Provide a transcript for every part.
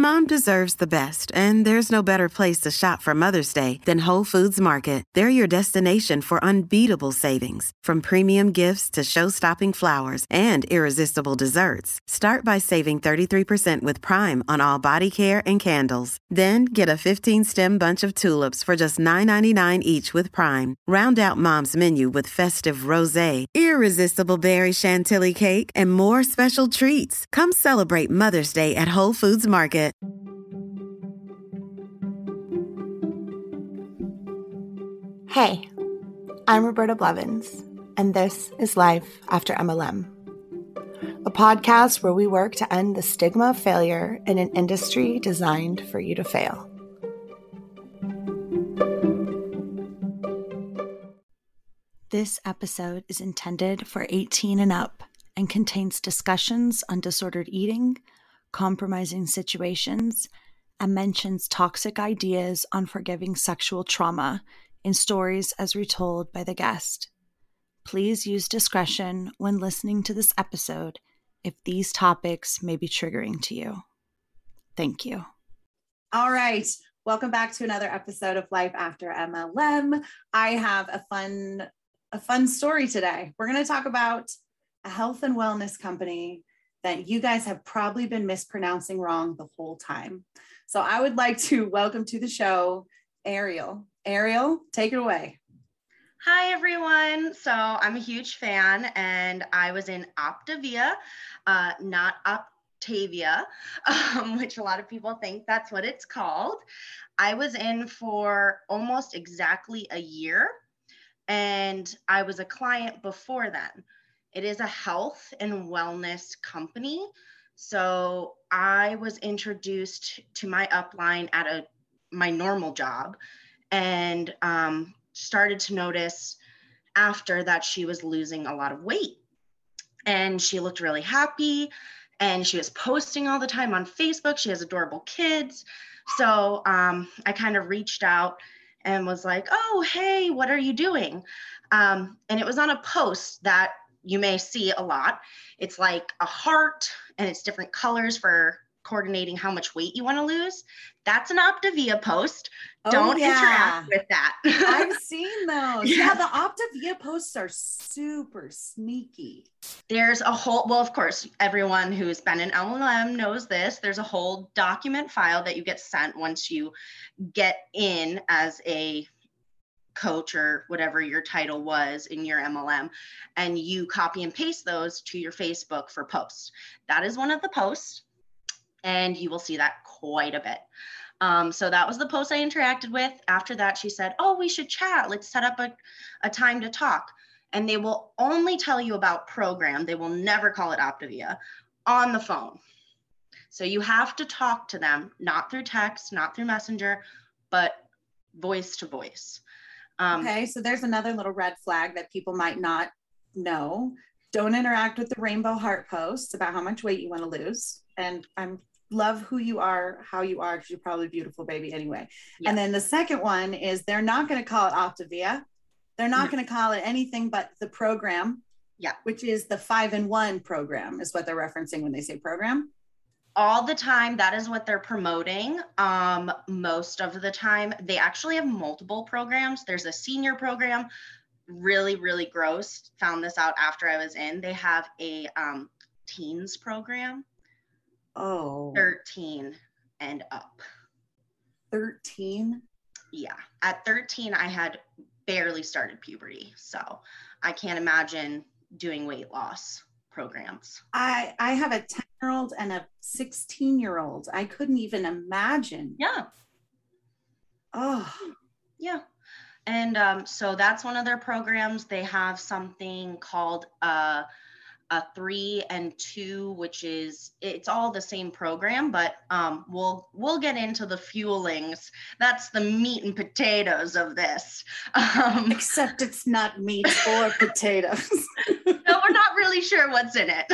Mom deserves the best, and there's no better place to shop for Mother's Day than Whole Foods Market. They're your destination for unbeatable savings, from premium gifts to show-stopping flowers and irresistible desserts. Start by saving 33% with Prime on all body care and candles. Then get a 15-stem bunch of tulips for just $9.99 each with Prime. Round out Mom's menu with festive rosé, irresistible berry chantilly cake, and more special treats. Come celebrate Mother's Day at Whole Foods Market. Hey, I'm Roberta Blevins, and this is Life After MLM, a podcast where we work to end the stigma of failure in an industry designed for you to fail. This episode is intended for 18 and up and contains discussions on disordered eating, compromising situations, and mentions toxic ideas on forgiving sexual trauma in stories as retold by the guest. Please use discretion when listening to this episode if these topics may be triggering to you. Thank you. All right. Welcome back to another episode of Life After MLM. I have a fun story today. We're going to talk about a health and wellness company that you guys have probably been mispronouncing wrong the whole time. So I would like to welcome to the show, Ariel. Ariel, take it away. Hi, everyone. So I'm a huge fan, and I was in Optavia, not Optavia, which a lot of people think that's what it's called. I was in for almost exactly a year, and I was a client before then. It is a health and wellness company. So I was introduced to my upline at my normal job, and started to notice after that she was losing a lot of weight, and she looked really happy, and she was posting all the time on Facebook. She has adorable kids. So I kind of reached out and was like, oh, hey, what are you doing? And it was on a post that you may see a lot. It's like a heart, and it's different colors for coordinating how much weight you want to lose. That's an Optavia post. Don't interact with that. I've seen those. Yeah, the Optavia posts are super sneaky. There's a whole, well, of course, everyone who's been in MLM knows this. There's a whole document file that you get sent once you get in as a coach or whatever your title was in your MLM, and you copy and paste those to your Facebook for posts. That is one of the posts, and you will see that quite a bit. So that was the post I interacted with. After that, she said, oh, we should chat. Let's set up a time to talk. And they will only tell you about program. They will never call it Optavia on the phone. So you have to talk to them, not through text, not through Messenger, but voice to voice. Okay, so there's another little red flag that people might not know. Don't interact with the rainbow heart posts about how much weight you want to lose. And I'm love who you are, how you are, because you're probably a beautiful baby anyway. Yes. And then the second one is they're not going to call it Optavia. They're not going to call it anything but the program, which is the 5-in-1 program is what they're referencing when they say program. All the time, that is what they're promoting. Most of the time, they actually have multiple programs. There's a senior program, really, really gross. Found this out after I was in. They have a teens program. Oh. 13 and up. 13? Yeah. At 13, I had barely started puberty. So I can't imagine doing weight loss programs. I have a 10-year-old and a 16-year-old. I couldn't even imagine. Yeah. Oh. Yeah. And so that's one of their programs. They have something called a 3 and 2, which is, it's all the same program, but we'll get into the fuelings. That's the meat and potatoes of this. Except it's not meat or potatoes. No, we're not really sure what's in it.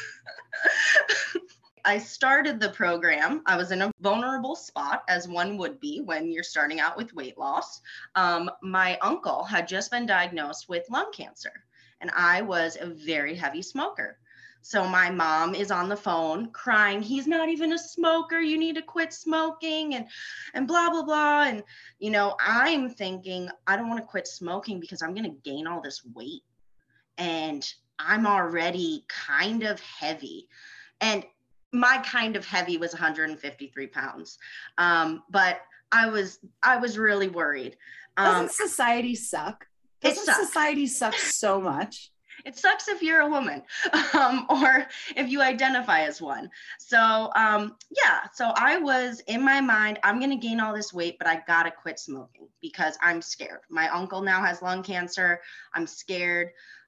I started the program. I was in a vulnerable spot, as one would be when you're starting out with weight loss. My uncle had just been diagnosed with lung cancer, and I was a very heavy smoker. So my mom is on the phone crying, he's not even a smoker, you need to quit smoking, and blah, blah, blah. And, you know, I'm thinking, I don't want to quit smoking because I'm going to gain all this weight. And I'm already kind of heavy. And my kind of heavy was 153 pounds. But I was really worried. Doesn't society suck? Doesn't society suck so much? It sucks if you're a woman, or if you identify as one. So so I was in my mind, I'm going to gain all this weight, but I got to quit smoking because I'm scared. My uncle now has lung cancer. I'm scared.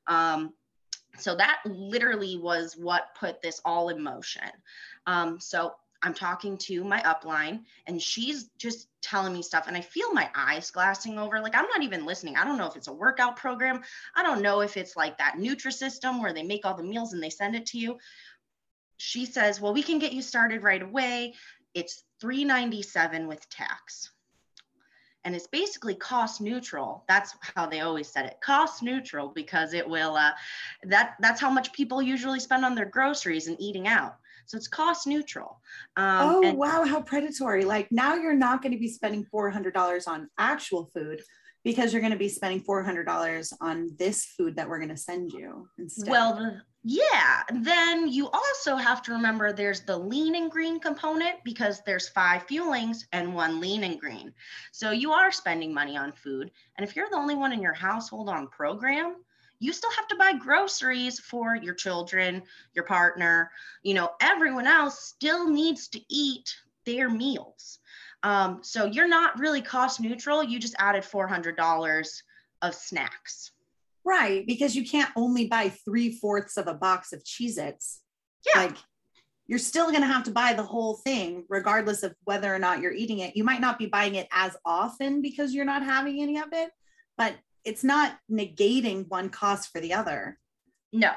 So that literally was what put this all in motion. So I'm talking to my upline and she's just telling me stuff and I feel my eyes glassing over. Like, I'm not even listening. I don't know if it's a workout program. I don't know if it's like that Nutrisystem where they make all the meals and they send it to you. She says, well, we can get you started right away. It's $397 with tax. And it's basically cost neutral. That's how they always said it, cost neutral, because it will, that's how much people usually spend on their groceries and eating out. So it's cost neutral. Wow, how predatory. Like, now you're not going to be spending $400 on actual food because you're going to be spending $400 on this food that we're going to send you instead. Well, yeah. Then you also have to remember there's the lean and green component because there's 5 fuelings and 1 lean and green. So you are spending money on food. And if you're the only one in your household on program, you still have to buy groceries for your children, your partner, you know, everyone else still needs to eat their meals. So you're not really cost neutral. You just added $400 of snacks. Right, because you can't only buy 3/4 of a box of Cheez-Its. Yeah. Like, you're still going to have to buy the whole thing, regardless of whether or not you're eating it. You might not be buying it as often because you're not having any of it, but it's not negating one cost for the other. No.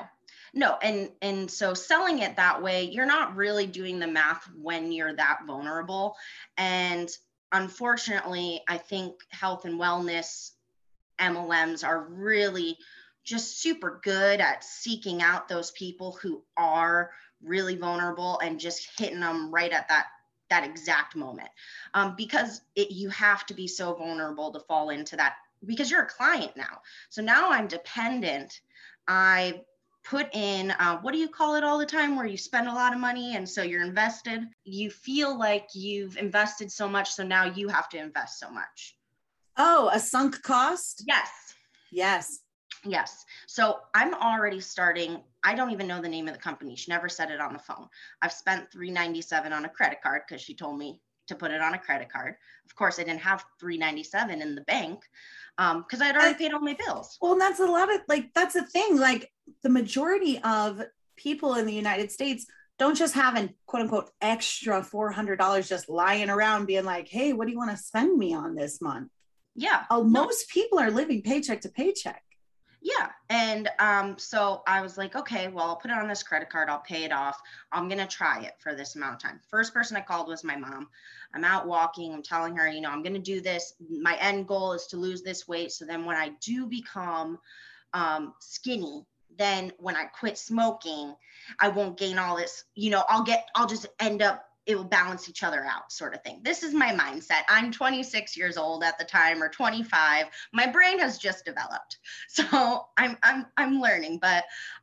And so selling it that way, you're not really doing the math when you're that vulnerable. And unfortunately, I think health and wellness MLMs are really just super good at seeking out those people who are really vulnerable and just hitting them right at that exact moment. Because you have to be so vulnerable to fall into that, because you're a client now. So now I'm dependent. I put in, what do you call it all the time, where you spend a lot of money and so you're invested? You feel like you've invested so much, so now you have to invest so much. Oh, a sunk cost? Yes. So I'm already starting. I don't even know the name of the company. She never said it on the phone. I've spent $397 on a credit card because she told me to put it on a credit card. Of course, I didn't have $397 in the bank because I had already paid all my bills. Well, and that's a lot of, like, that's the thing. Like, the majority of people in the United States don't just have an quote unquote extra $400 just lying around being like, hey, what do you want to spend me on this month? Yeah. Most people are living paycheck to paycheck. Yeah. And so I was like, okay, well, I'll put it on this credit card. I'll pay it off. I'm going to try it for this amount of time. First person I called was my mom. I'm out walking. I'm telling her, you know, I'm going to do this. My end goal is to lose this weight. So then when I do become skinny, then when I quit smoking, I won't gain all this, you know, I'll just end up, it will balance each other out, sort of thing. This is my mindset. I'm 26 years old at the time, or 25. My brain has just developed. So I'm learning, but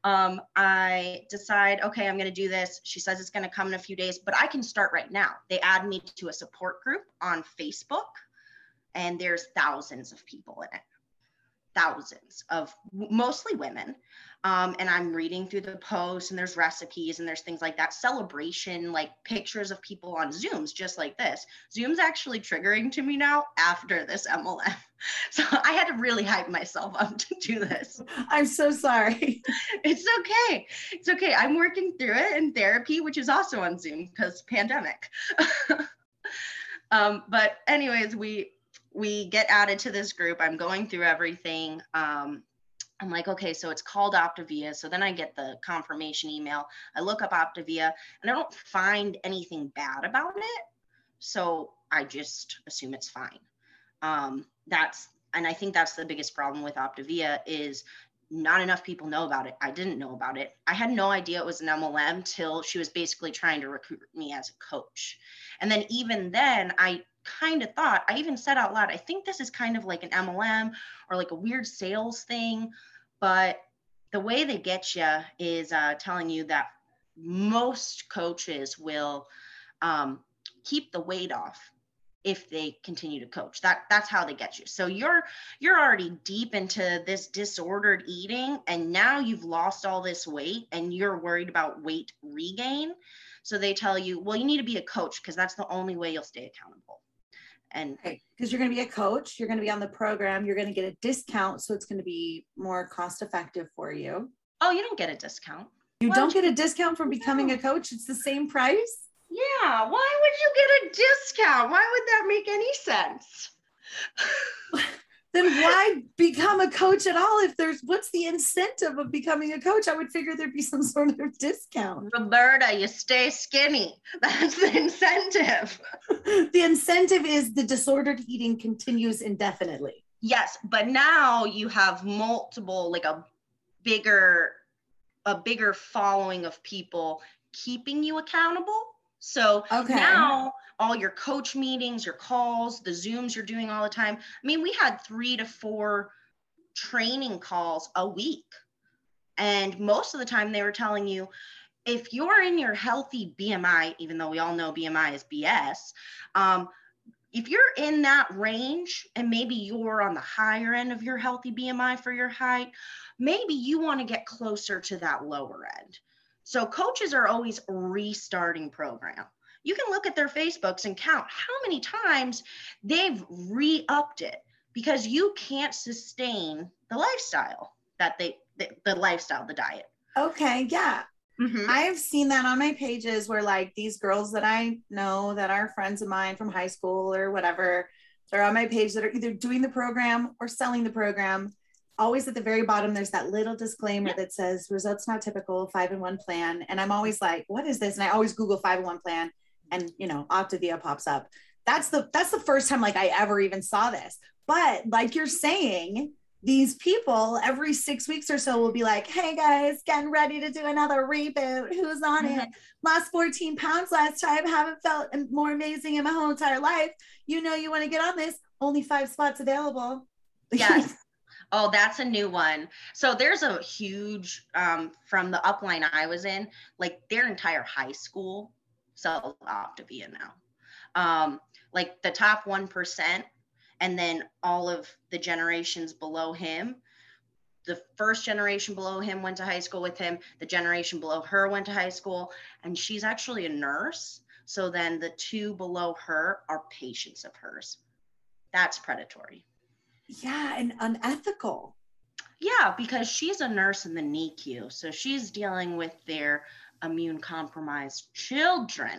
I decide, okay, I'm going to do this. She says it's going to come in a few days, but I can start right now. They add me to a support group on Facebook, and there's thousands of people in it. Thousands of mostly women. And I'm reading through the posts, and there's recipes and there's things like that. Celebration, like pictures of people on Zooms, just like this. Zoom's actually triggering to me now after this MLM. So I had to really hype myself up to do this. I'm so sorry. It's okay. It's okay. I'm working through it in therapy, which is also on Zoom because pandemic. But anyways, we get added to this group. I'm going through everything. I'm like, okay, so it's called Optavia. So then I get the confirmation email. I look up Optavia and I don't find anything bad about it. So I just assume it's fine. And I think that's the biggest problem with Optavia is not enough people know about it. I didn't know about it. I had no idea it was an MLM till she was basically trying to recruit me as a coach. And then even then, I kind of thought, I even said out loud, I think this is kind of like an MLM or like a weird sales thing. But the way they get you is telling you that most coaches will keep the weight off if they continue to coach. That's how they get you. So you're already deep into this disordered eating, and now you've lost all this weight and you're worried about weight regain. So they tell you, well, you need to be a coach because that's the only way you'll stay accountable. And because you're going to be a coach, you're going to be on the program, you're going to get a discount, so it's going to be more cost effective for you. Oh, you don't get a discount. You don't get a discount for becoming a coach? It's the same price? Yeah, why would you get a discount? Why would that make any sense? Then why become a coach at all? If what's the incentive of becoming a coach? I would figure there'd be some sort of discount. Roberta, you stay skinny. That's the incentive. The incentive is the disordered eating continues indefinitely. Yes, but now you have multiple, like a bigger following of people keeping you accountable. So now all your coach meetings, your calls, the Zooms you're doing all the time. I mean, we had 3 to 4 training calls a week. And most of the time they were telling you, if you're in your healthy BMI, even though we all know BMI is BS, if you're in that range and maybe you're on the higher end of your healthy BMI for your height, maybe you want to get closer to that lower end. So coaches are always restarting program. You can look at their Facebooks and count how many times they've re-upped it because you can't sustain the lifestyle the diet. Okay, yeah. Mm-hmm. I've seen that on my pages where like these girls that I know that are friends of mine from high school or whatever, they're on my page that are either doing the program or selling the program. Always at the very bottom, there's that little disclaimer that says results not typical, 5-in-1 plan. And I'm always like, what is this? And I always Google 5-in-1 plan and, Optavia pops up. That's the first time like I ever even saw this. But like you're saying, these people every 6 weeks or so will be like, hey guys, getting ready to do another reboot. Who's on it? Lost 14 pounds last time. Haven't felt more amazing in my whole entire life. You want to get on this. Only 5 spots available. Yes. Oh, that's a new one. So there's a huge, from the upline I was in, like their entire high school sells Optavia now. Like the top 1%, and then all of the generations below him. The first generation below him went to high school with him. The generation below her went to high school, and she's actually a nurse. So then the 2 below her are patients of hers. That's predatory. Yeah, and unethical. Yeah, because she's a nurse in the NICU. So she's dealing with their immune compromised children.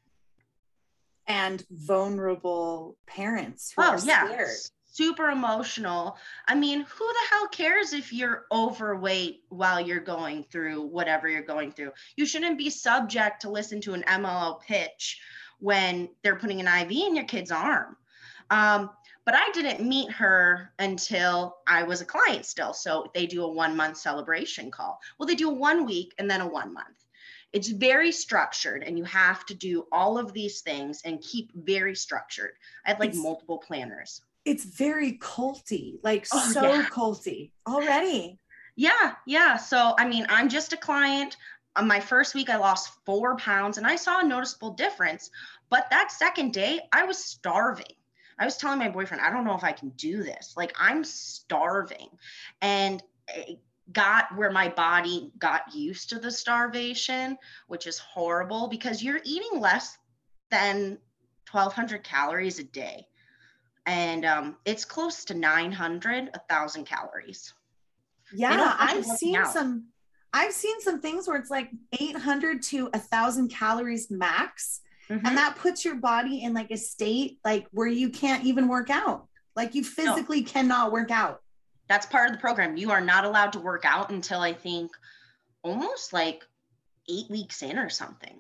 And vulnerable parents who are scared. Super emotional. I mean, who the hell cares if you're overweight while you're going through whatever you're going through? You shouldn't be subject to listen to an MLO pitch when they're putting an IV in your kid's arm. But I didn't meet her until I was a client still. So they do a 1-month celebration call. Well, they do a 1 week and then a 1 month. It's very structured, and you have to do all of these things and keep very structured. I had multiple planners. It's very culty, culty already. Yeah. So, I mean, I'm just a client. On my first week, I lost 4 pounds and I saw a noticeable difference. But that second day, I was starving. I was telling my boyfriend, I don't know if I can do this. Like, I'm starving. And it got where my body got used to the starvation, which is horrible because you're eating less than 1,200 calories a day. And it's close to 900, 1,000 calories. Yeah, I've seen some things where it's like 800 to 1,000 calories max. Mm-hmm. And that puts your body in like a state like where you can't even work out. Like you physically cannot work out. That's part of the program. You are not allowed to work out until I think almost like 8 weeks in or something.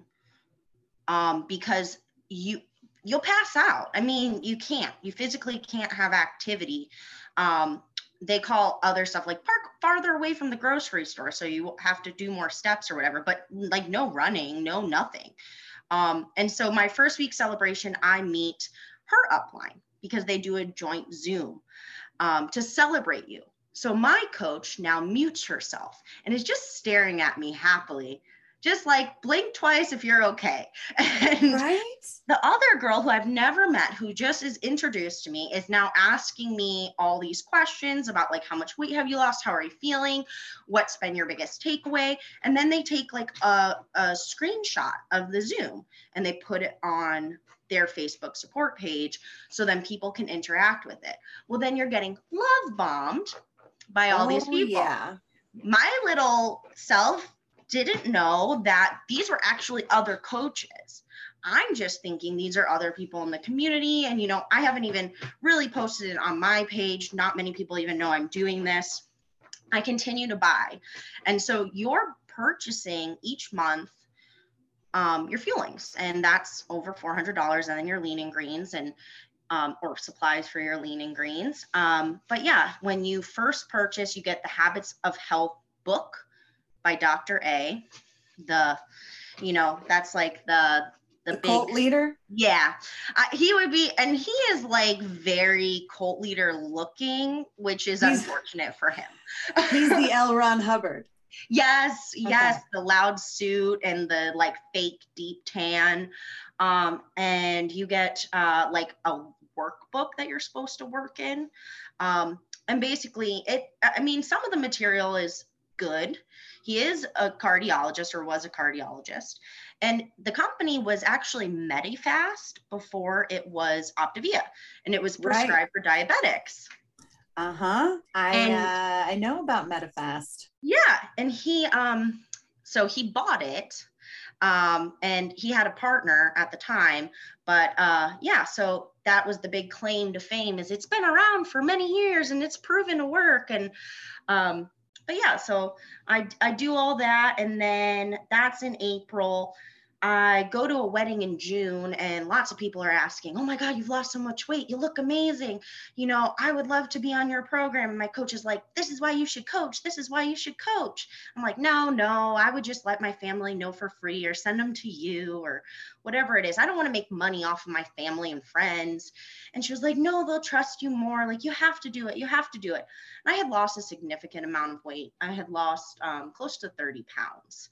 Because you'll pass out. I mean, you physically can't have activity. They call other stuff like farther away from the grocery store, so you have to do more steps or whatever, but like no running, no nothing. And so my first week celebration, I meet her upline because they do a joint Zoom to celebrate you. So my coach now mutes herself and is just staring at me happily, just like blink twice if you're okay. And right? The other girl who I've never met, who just is introduced to me, is now asking me all these questions about like, how much weight have you lost? How are you feeling? What's been your biggest takeaway? And then they take like a screenshot of the Zoom and they put it on their Facebook support page so then people can interact with it. Well, then you're getting love bombed by all these people. Yeah. My little self didn't know that these were actually other coaches. I'm just thinking these are other people in the community. And, you know, I haven't even really posted it on my page. Not many people even know I'm doing this. I continue to buy. And so you're purchasing each month your Fuelings, and that's over $400. And then your Lean and Greens and or supplies for your Lean and Greens. But yeah, when you first purchase, you get the Habits of Health book by Dr. A. That's like the big cult leader. Yeah, he would be, and he is like very cult leader looking, which is unfortunate for him. He's the L. Ron Hubbard. Yes, Okay. The loud suit and the like fake deep tan. And you get like a workbook that you're supposed to work in. And basically some of the material is good. He is a cardiologist, or was a cardiologist. And the company was actually Medifast before it was Optavia, and it was prescribed for diabetics. I know about Medifast. Yeah, and he so he bought it, and he had a partner at the time, but so that was the big claim to fame, is it's been around for many years and it's proven to work. And but yeah, so I do all that, and then that's in April. I go to a wedding in June, and lots of people are asking, oh my God, you've lost so much weight. You look amazing. You know, I would love to be on your program. And my coach is like, this is why you should coach. This is why you should coach. I'm like, no, I would just let my family know for free, or send them to you, or whatever it is. I don't want to make money off of my family and friends. And she was like, no, they'll trust you more. Like, you have to do it. You have to do it. And I had lost a significant amount of weight. I had lost close to 30 pounds.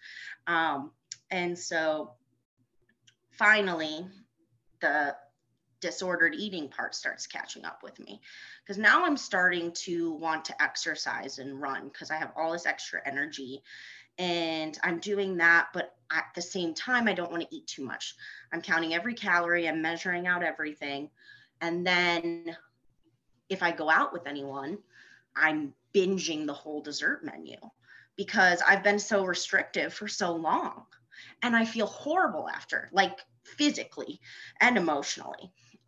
And so finally, the disordered eating part starts catching up with me, because now I'm starting to want to exercise and run because I have all this extra energy, and I'm doing that. But at the same time, I don't want to eat too much. I'm counting every calorie. I'm measuring out everything. And then if I go out with anyone, I'm binging the whole dessert menu because I've been so restrictive for so long. And I feel horrible after, like physically and emotionally.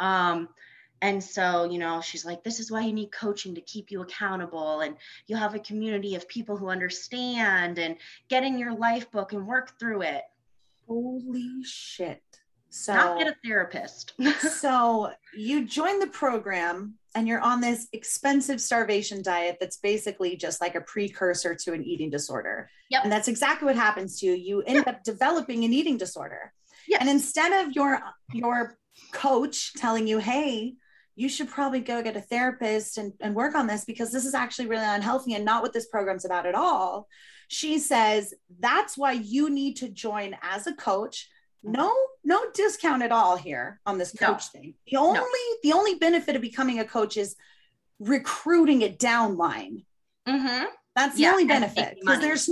And so, she's like, this is why you need coaching, to keep you accountable. And you'll have a community of people who understand, and get in your life book and work through it. Holy shit. So not get a therapist. So you join the program and you're on this expensive starvation diet that's basically just like a precursor to an eating disorder. Yep. And that's exactly what happens to you. You end up developing an eating disorder. Yes. And instead of your coach telling you, hey, you should probably go get a therapist and work on this because this is actually really unhealthy and not what this program's about at all, she says, that's why you need to join as a coach. No discount at all here on this coach thing. The only benefit of becoming a coach is recruiting a downline. Mm-hmm. That's the only benefit, because there's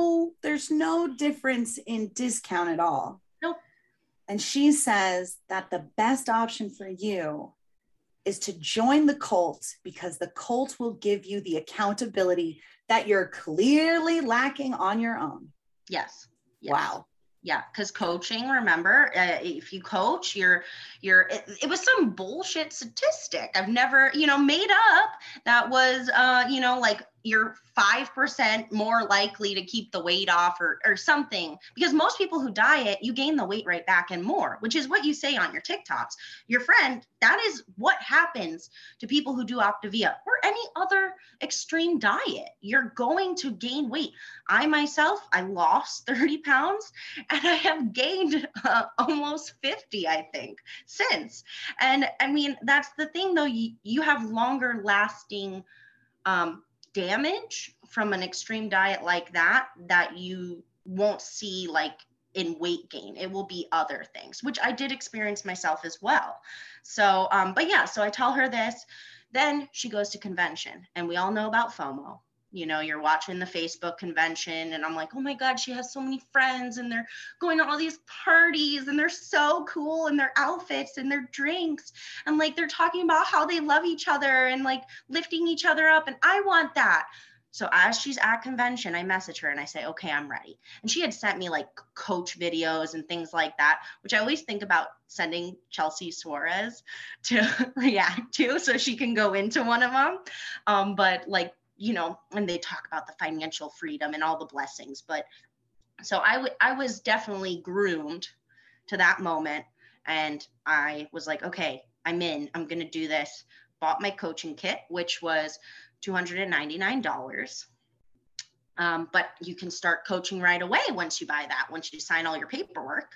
no difference in discount at all. Nope. And she says that the best option for you is to join the cult, because the cult will give you the accountability that you're clearly lacking on your own. Yes. Wow. Yeah, because coaching, remember, if you coach, it was some bullshit statistic I've never, made up that was, like you're 5% more likely to keep the weight off or something, because most people who diet, you gain the weight right back and more, which is what you say on your TikToks. Your friend, that is what happens to people who do Optavia or any other extreme diet. You're going to gain weight. I myself, I lost 30 pounds and I have gained almost 50, I think, since. And I mean, that's the thing though, you have longer lasting damage from an extreme diet like that you won't see like in weight gain. It will be other things, which I did experience myself as well. So, but yeah, so I tell her this, then she goes to convention, and we all know about FOMO. You know, you're watching the Facebook convention and I'm like, oh my God, she has so many friends and they're going to all these parties and they're so cool in their outfits and their drinks. And like, they're talking about how they love each other and like lifting each other up. And I want that. So as she's at convention, I message her and I say, okay, I'm ready. And she had sent me like coach videos and things like that, which I always think about sending Chelsea Suarez to react to so she can go into one of them. But like, you know, and they talk about the financial freedom and all the blessings. But so I was definitely groomed to that moment. And I was like, okay, I'm in, I'm going to do this. Bought my coaching kit, which was $299. But you can start coaching right away once you buy that, once you sign all your paperwork.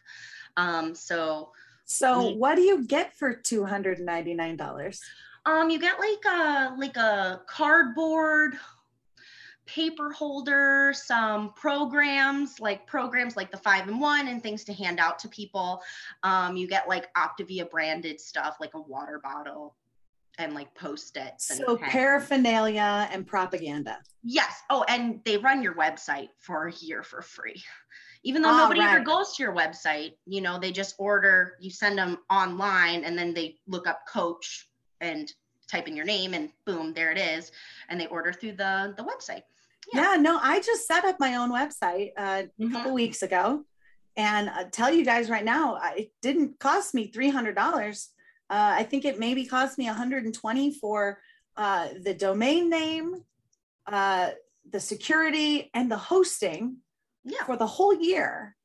So what do you get for $299? You get like a cardboard paper holder, some programs like the 5-in-1 and things to hand out to people. You get like Optavia branded stuff, like a water bottle and like Post-its. So paraphernalia and propaganda. Yes. Oh, and they run your website for a year for free. Even though nobody ever goes to your website, you know, they just order, you send them online and then they look up coach and type in your name and boom, there it is. And they order through the website. Yeah, no, I just set up my own website a couple weeks ago. And I'll tell you guys right now, it didn't cost me $300. I think it maybe cost me $120 for the domain name, the security, and the hosting for the whole year.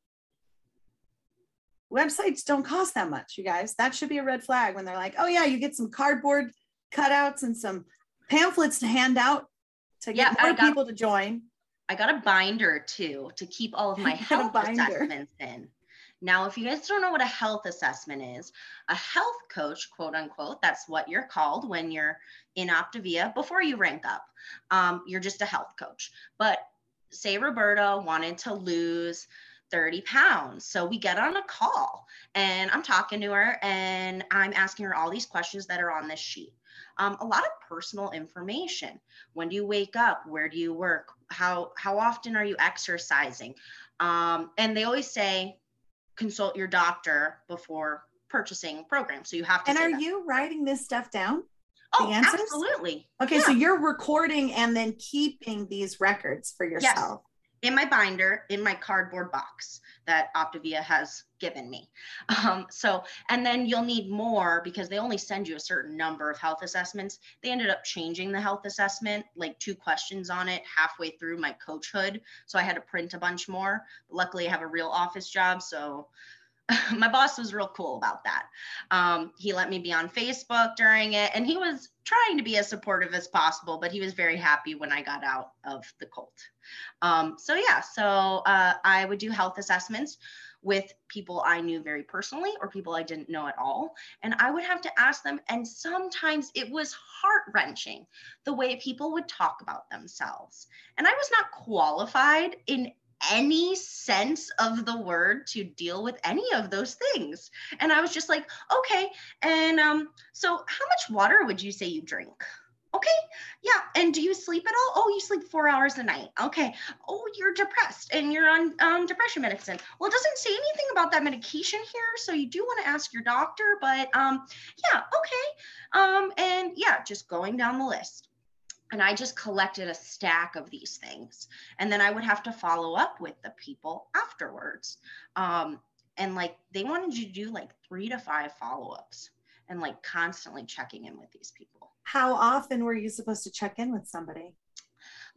Websites don't cost that much, you guys. That should be a red flag when they're like, oh yeah, you get some cardboard cutouts and some pamphlets to hand out to get more people to join. I got a binder too to keep all of my health assessments in. Now, if you guys don't know what a health assessment is, a health coach, quote unquote, that's what you're called when you're in Optavia before you rank up. You're just a health coach. But say Roberta wanted to lose 30 pounds. So we get on a call and I'm talking to her and I'm asking her all these questions that are on this sheet. A lot of personal information. When do you wake up? Where do you work? How often are you exercising? And they always say, consult your doctor before purchasing programs. So you have to. And are you writing this stuff down? Oh, absolutely. Okay, yeah. So you're recording and then keeping these records for yourself. Yes. In my binder, in my cardboard box that Optavia has given me. And then you'll need more because they only send you a certain number of health assessments. They ended up changing the health assessment, like 2 questions on it halfway through my coachhood. So I had to print a bunch more. But luckily I have a real office job. So my boss was real cool about that. He let me be on Facebook during it and he was trying to be as supportive as possible, but he was very happy when I got out of the cult. So I would do health assessments with people I knew very personally or people I didn't know at all. And I would have to ask them. And sometimes it was heart-wrenching the way people would talk about themselves. And I was not qualified in any sense of the word to deal with any of those things. And I was just like, okay. And so how much water would you say you drink? Okay. Yeah. And do you sleep at all? Oh, you sleep 4 hours a night. Okay. Oh, you're depressed and you're on depression medicine. Well, it doesn't say anything about that medication here. So you do want to ask your doctor, but yeah. Okay. And yeah, just going down the list. And I just collected a stack of these things. And then I would have to follow up with the people afterwards. And like, they wanted you to do like 3 to 5 follow-ups and like constantly checking in with these people. How often were you supposed to check in with somebody?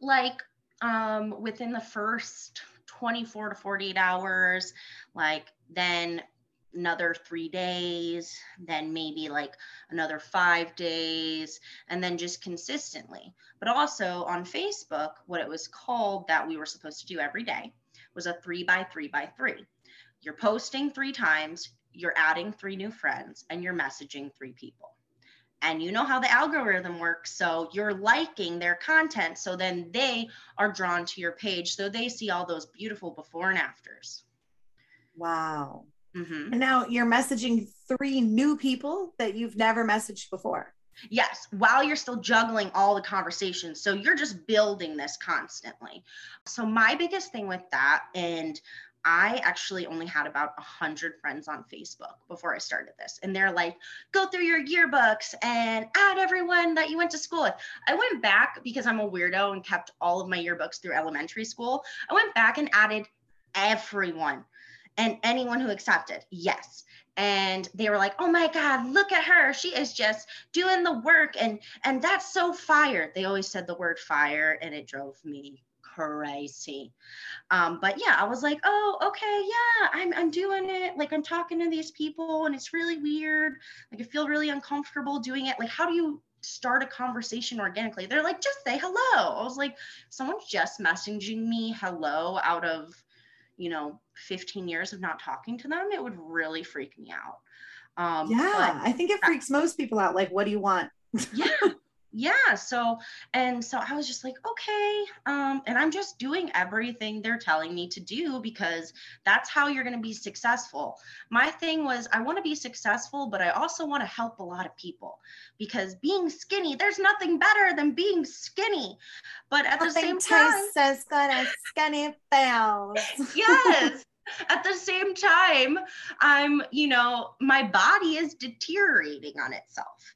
Like within the first 24 to 48 hours, like then another 3 days, then maybe like another 5 days, and then just consistently. But also on Facebook, what it was called that we were supposed to do every day was a 3 by 3 by 3. You're posting 3 times, you're adding 3 new friends, and you're messaging 3 people. And you know how the algorithm works. So you're liking their content. So then they are drawn to your page. So they see all those beautiful before and afters. Wow. Mm-hmm. And now you're messaging 3 new people that you've never messaged before. Yes, while you're still juggling all the conversations. So you're just building this constantly. So my biggest thing with that, and I actually only had about 100 friends on Facebook before I started this. And they're like, go through your yearbooks and add everyone that you went to school with. I went back because I'm a weirdo and kept all of my yearbooks through elementary school. I went back and added everyone and anyone who accepted. Yes. And they were like, oh my God, look at her. She is just doing the work. And that's so fire. They always said the word fire, and it drove me crazy. But yeah, I was like, oh, okay, yeah, I'm doing it. Like I'm talking to these people and it's really weird. Like I feel really uncomfortable doing it. Like, how do you start a conversation organically? They're like, just say hello. I was like, someone's just messaging me hello out of, 15 years of not talking to them. It would really freak me out. Yeah, I think it freaks most people out. Like, what do you want? Yeah. So I was just like, okay. And I'm just doing everything they're telling me to do because that's how you're going to be successful. My thing was, I want to be successful, but I also want to help a lot of people because being skinny, there's nothing better than being skinny. But at the same time, tastes as good as skinny bells. Yes. At the same time, my body is deteriorating on itself.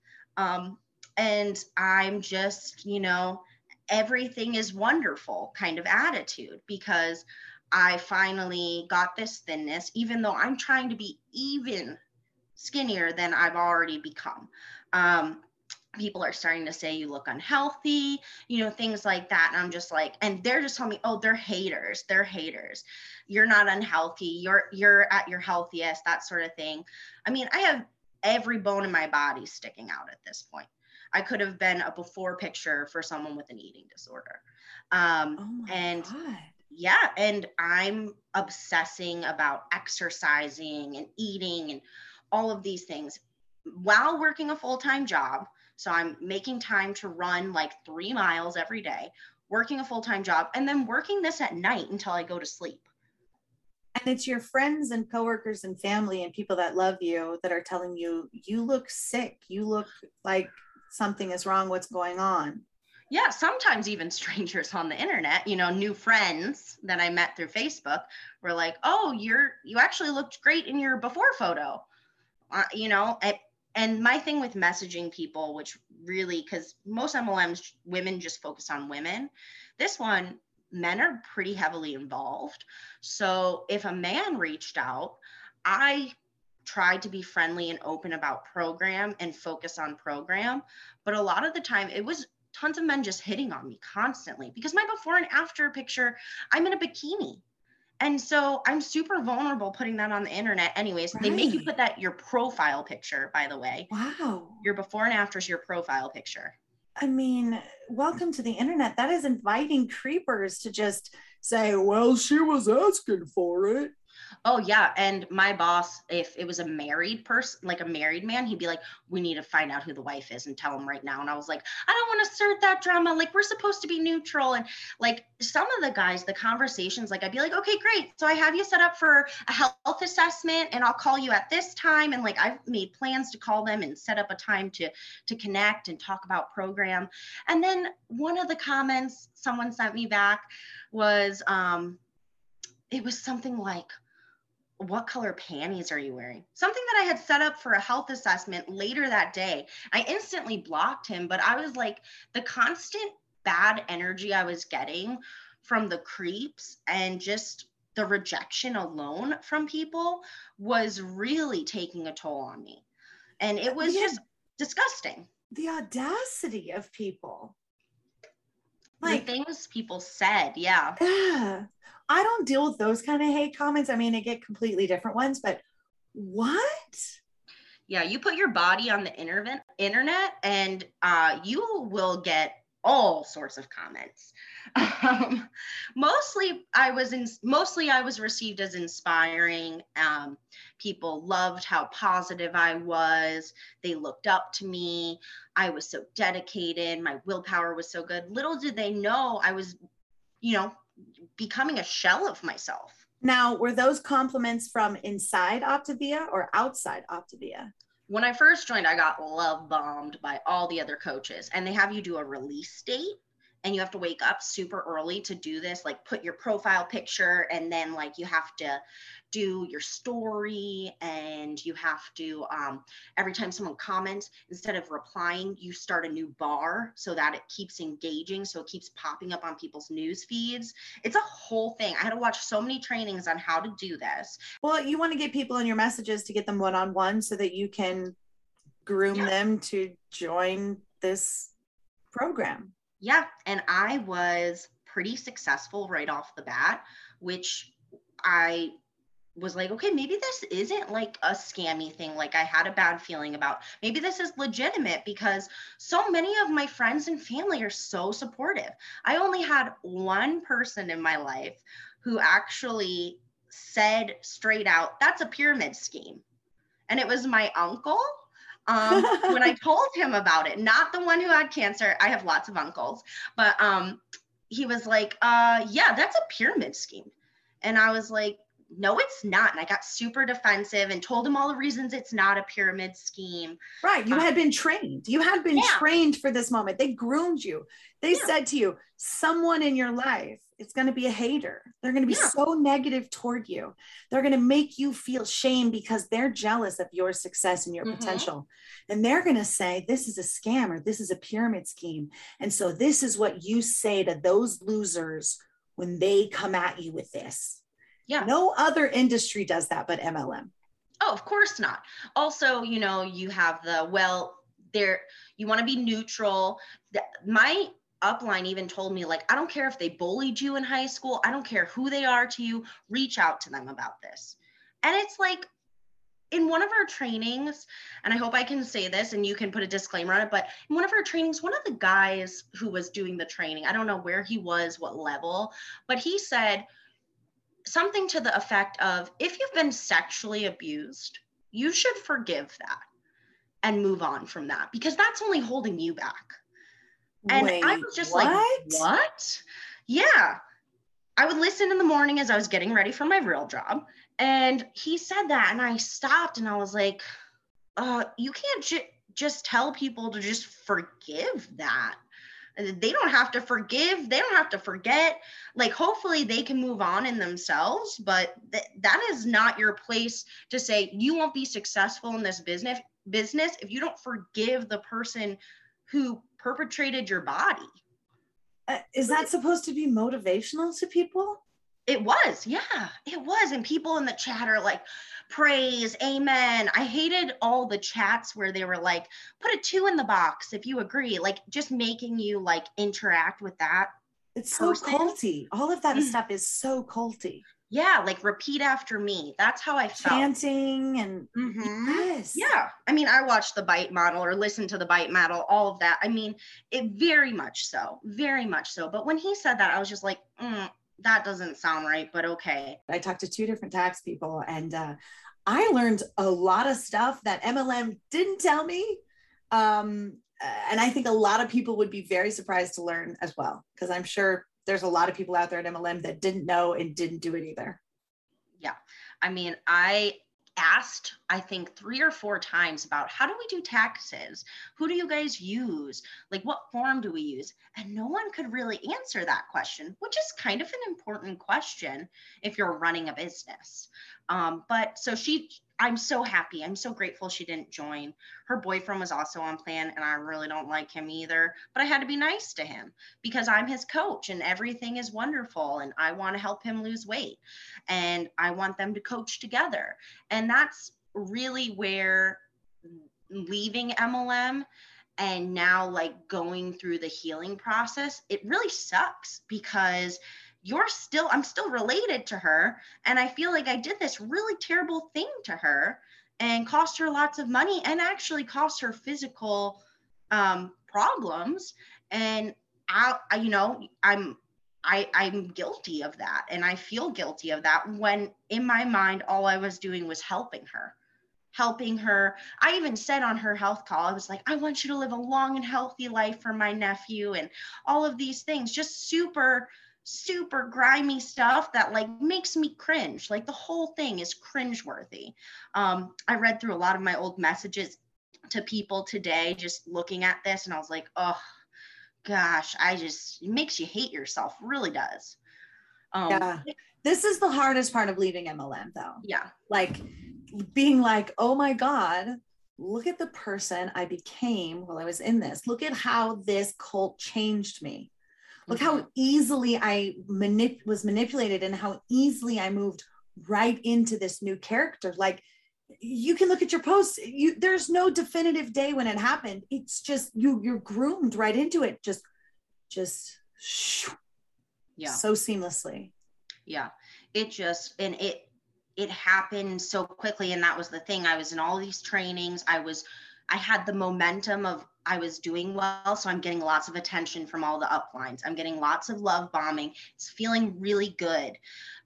And I'm just, everything is wonderful kind of attitude because I finally got this thinness, even though I'm trying to be even skinnier than I've already become. People are starting to say you look unhealthy, things like that. And I'm just like, and they're just telling me, oh, they're haters. They're haters. You're not unhealthy. You're at your healthiest, that sort of thing. I mean, I have every bone in my body sticking out at this point. I could have been a before picture for someone with an eating disorder. Oh my God. Yeah. And I'm obsessing about exercising and eating and all of these things while working a full-time job. So I'm making time to run like 3 miles every day, working a full-time job, and then working this at night until I go to sleep. And it's your friends and coworkers and family and people that love you that are telling you, you look sick. You look like something is wrong. What's going on? Yeah, sometimes even strangers on the internet, new friends that I met through Facebook were like, oh, you actually looked great in your before photo. And my thing with messaging people, which really, because most MLMs, women just focus on women. This one, men are pretty heavily involved. So if a man reached out, I tried to be friendly and open about program and focus on program. But a lot of the time it was tons of men just hitting on me constantly because my before and after picture, I'm in a bikini. And so I'm super vulnerable putting that on the internet anyways. Right. They make you put that your profile picture, by the way. Wow. Your before and after is your profile picture. I mean, welcome to the internet. That is inviting creepers to just say, well, she was asking for it. Oh yeah. And my boss, if it was a married person, like a married man, he'd be like, we need to find out who the wife is and tell him right now. And I was like, I don't want to start that drama. Like we're supposed to be neutral. And like some of the guys, the conversations, like I'd be like, okay, great. So I have you set up for a health assessment and I'll call you at this time. And like, I've made plans to call them and set up a time to connect and talk about program. And then one of the comments someone sent me back was, it was something like, what color panties are you wearing? Something that I had set up for a health assessment later that day. I instantly blocked him, but I was like, the constant bad energy I was getting from the creeps and just the rejection alone from people was really taking a toll on me. And it was just disgusting. The audacity of people. the things people said. Yeah. I don't deal with those kind of hate comments. I mean, I get completely different ones, but what? Yeah, you put your body on the internet and you will get all sorts of comments. Mostly I was received as inspiring. People loved how positive I was. They looked up to me. I was so dedicated. My willpower was so good. Little did they know I was, becoming a shell of myself. Now, were those compliments from inside Optavia or outside Optavia? When I first joined, I got love bombed by all the other coaches, and they have you do a release date, and you have to wake up super early to do this, like put your profile picture, and then like you have to do your story, and you have to, every time someone comments, instead of replying, you start a new bar so that it keeps engaging, so it keeps popping up on people's news feeds. It's a whole thing. I had to watch so many trainings on how to do this. Well, you want to get people in your messages to get them one-on-one so that you can groom them to join this program. Yeah, and I was pretty successful right off the bat, which I was like, okay, maybe this isn't like a scammy thing like I had a bad feeling about. Maybe this is legitimate, because so many of my friends and family are so supportive. I only had one person in my life who actually said straight out, that's a pyramid scheme. And it was my uncle. When I told him about it, not the one who had cancer. I have lots of uncles, but he was like, yeah, that's a pyramid scheme. And I was like, no, it's not. And I got super defensive and told him all the reasons it's not a pyramid scheme. Right. You had been trained. You had been trained for this moment. They groomed you. They said to you, someone in your life is going to be a hater. They're going to be so negative toward you. They're going to make you feel shame because they're jealous of your success and your potential. And they're going to say, this is a scam, or this is a pyramid scheme. And so this is what you say to those losers when they come at you with this. Yeah. No other industry does that but MLM. Oh, of course not. Also, you have you want to be neutral. My upline even told me, like, I don't care if they bullied you in high school. I don't care who they are to you. Reach out to them about this. And it's like, in one of our trainings, and I hope I can say this and you can put a disclaimer on it, but in one of our trainings, one of the guys who was doing the training, I don't know where he was, what level, but he said something to the effect of, if you've been sexually abused, you should forgive that and move on from that, because that's only holding you back. And I was just like, what? Yeah. I would listen in the morning as I was getting ready for my real job. And he said that, and I stopped and I was like, you can't just tell people to just forgive that. They don't have to forgive. They don't have to forget. Like, hopefully they can move on in themselves, but that is not your place to say you won't be successful in this business if you don't forgive the person who perpetrated your body. Is that supposed to be motivational to people? It was. Yeah, it was. And people in the chat are like, praise, amen. I hated all the chats where they were like, put a 2 in the box if you agree, like just making you like interact with that. It's so culty. All of that stuff is so culty. Yeah, like repeat after me. That's how I felt. Chanting and yes. Yeah. I mean, I watched the Bite Model or listened to the Bite Model, all of that. I mean, it very much so. But when he said that, I was just like, that doesn't sound right, but okay. I talked to 2 different tax people, and I learned a lot of stuff that MLM didn't tell me. And I think a lot of people would be very surprised to learn as well, because I'm sure there's a lot of people out there at MLM that didn't know and didn't do it either. Yeah. I mean, I asked, I think 3 or 4 times about, how do we do taxes? Who do you guys use? Like, what form do we use? And no one could really answer that question, which is kind of an important question if you're running a business. But so I'm so happy. I'm so grateful she didn't join. Her boyfriend was also on plan, and I really don't like him either, but I had to be nice to him because I'm his coach and everything is wonderful. And I want to help him lose weight, and I want them to coach together. And that's really where leaving MLM And now, like, going through the healing process, it really sucks because I'm still related to her. And I feel like I did this really terrible thing to her and cost her lots of money and actually cost her physical problems. And I'm guilty of that. And I feel guilty of that when in my mind, all I was doing was helping her. I even said on her health call, I was like, I want you to live a long and healthy life for my nephew and all of these things, just super, super grimy stuff that like makes me cringe. Like the whole thing is cringeworthy. I read through a lot of my old messages to people today, just looking at this, and I was like, oh gosh, it makes you hate yourself, really does. Yeah. This is the hardest part of leaving MLM though. Yeah. Like being like, oh my God, look at the person I became while I was in this. Look at how this cult changed me. Look how easily I was manipulated and how easily I moved right into this new character. Like you can look at your posts. There's no definitive day when it happened. It's just you're groomed right into it. Just so seamlessly. Yeah. It happened so quickly. And that was the thing. I was in all these trainings. I had the momentum of I was doing well. So I'm getting lots of attention from all the uplines. I'm getting lots of love bombing. It's feeling really good.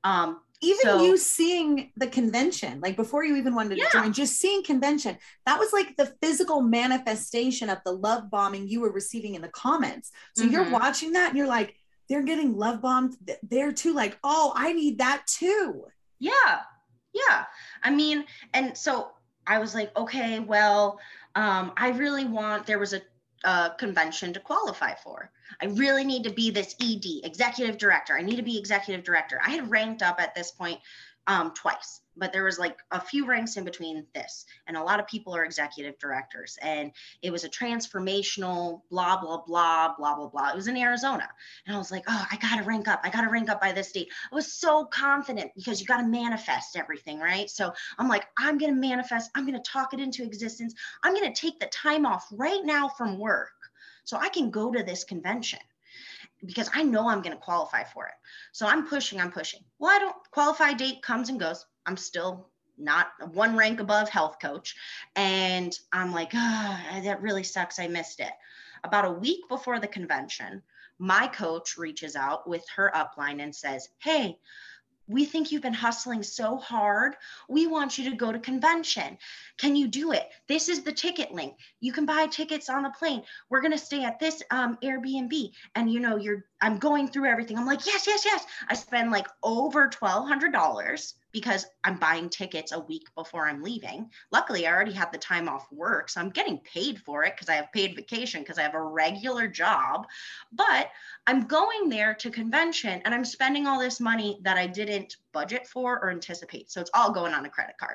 You seeing the convention, like before you even wanted to join, just seeing convention, that was like the physical manifestation of the love bombing you were receiving in the comments. So you're watching that and you're like, they're getting love bombed there too. Like, oh, I need that too. Yeah. Yeah. I mean, and so I was like, okay, well, there was a convention to qualify for. I really need to be this ED, executive director. I need to be executive director. I had ranked up at this point twice, but there was like a few ranks in between this. And a lot of people are executive directors. And it was a transformational blah, blah, blah, blah, blah, blah. It was in Arizona. And I was like, oh, I got to rank up. I got to rank up by this date. I was so confident because you got to manifest everything, right? So I'm like, I'm going to manifest. I'm going to talk it into existence. I'm going to take the time off right now from work so I can go to this convention, because I know I'm going to qualify for it. So I'm pushing. Well, I don't qualify, date comes and goes. I'm still not one rank above health coach. And I'm like, that really sucks. I missed it. About a week before the convention, my coach reaches out with her upline and says, hey, we think you've been hustling so hard. We want you to go to convention. Can you do it? This is the ticket link. You can buy tickets on the plane. We're going to stay at this Airbnb. And I'm going through everything. I'm like, yes. I spend like over $1,200 because I'm buying tickets a week before I'm leaving. Luckily, I already had the time off work, so I'm getting paid for it because I have paid vacation because I have a regular job. But I'm going there to convention and I'm spending all this money that I didn't budget for or anticipate. So it's all going on a credit card.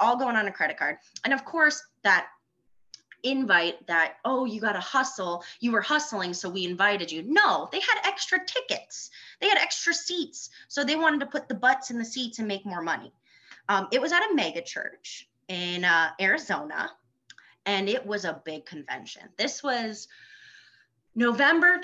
And of course, that invite that, oh, you got to hustle. You were hustling, so we invited you. No, they had extra tickets. They had extra seats. So they wanted to put the butts in the seats and make more money. It was at a mega church in Arizona, and it was a big convention. This was November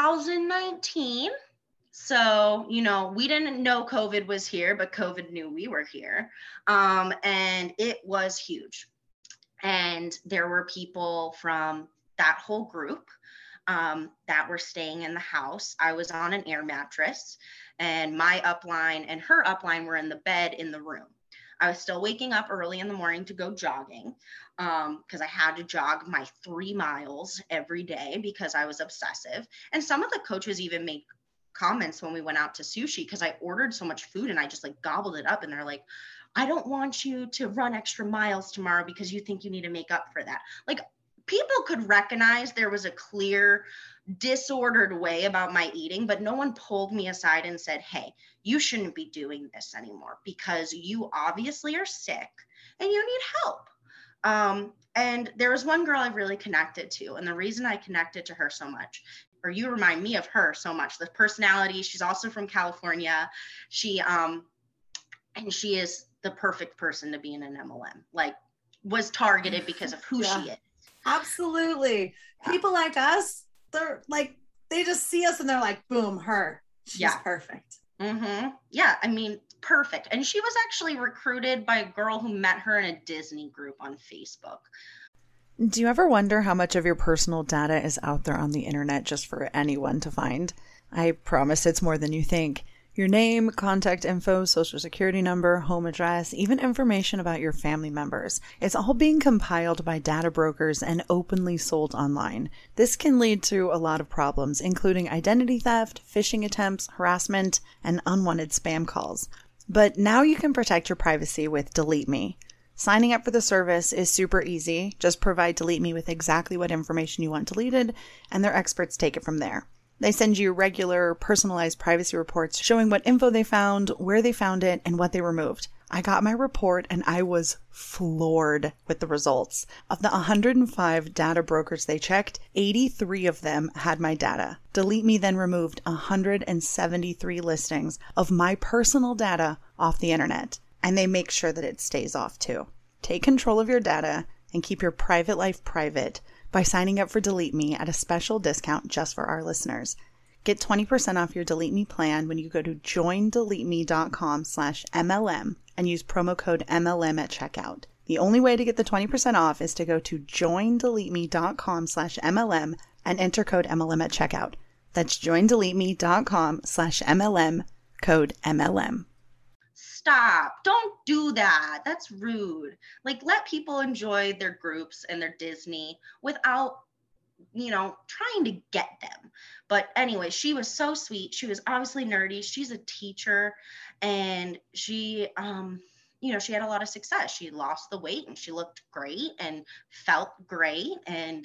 2019. So, we didn't know COVID was here, but COVID knew we were here. And it was huge. And there were people from that whole group that were staying in the house. I was on an air mattress, and my upline and her upline were in the bed in the room. I was still waking up early in the morning to go jogging because I had to jog my 3 miles every day because I was obsessive. And some of the coaches even made comments when we went out to sushi because I ordered so much food and I just like gobbled it up. And they're like, I don't want you to run extra miles tomorrow because you think you need to make up for that. Like, people could recognize there was a clear disordered way about my eating, but no one pulled me aside and said, hey, you shouldn't be doing this anymore because you obviously are sick and you need help. And there was one girl I really connected to. And the reason I connected to her so much, or you remind me of her so much, the personality, she's also from California. And she is the perfect person to be in an MLM, like was targeted because of who she is. Absolutely. Yeah. People like us, they're like, they just see us and they're like, boom, her. She's perfect. Mm-hmm. Yeah, I mean, perfect. And she was actually recruited by a girl who met her in a Disney group on Facebook. Do you ever wonder how much of your personal data is out there on the internet just for anyone to find? I promise it's more than you think. Your name, contact info, social security number, home address, even information about your family members. It's all being compiled by data brokers and openly sold online. This can lead to a lot of problems, including identity theft, phishing attempts, harassment, and unwanted spam calls. But now you can protect your privacy with Delete Me. Signing up for the service is super easy. Just provide Delete Me with exactly what information you want deleted, and their experts take it from there. They send you regular, personalized privacy reports showing what info they found, where they found it, and what they removed. I got my report and I was floored with the results. Of the 105 data brokers they checked, 83 of them had my data. Delete Me then removed 173 listings of my personal data off the internet. And they make sure that it stays off too. Take control of your data and keep your private life private by signing up for Delete Me at a special discount just for our listeners. Get 20% off your Delete Me plan when you go to joindeleteme.com/MLM and use promo code MLM at checkout. The only way to get the 20% off is to go to joindeleteme.com/MLM and enter code MLM at checkout. That's joindeleteme.com/MLM, code MLM. Stop. Don't do that. That's rude. Like, let people enjoy their groups and their Disney without, trying to get them. But anyway, she was so sweet. She was obviously nerdy. She's a teacher, and she, she had a lot of success. She lost the weight and she looked great and felt great. And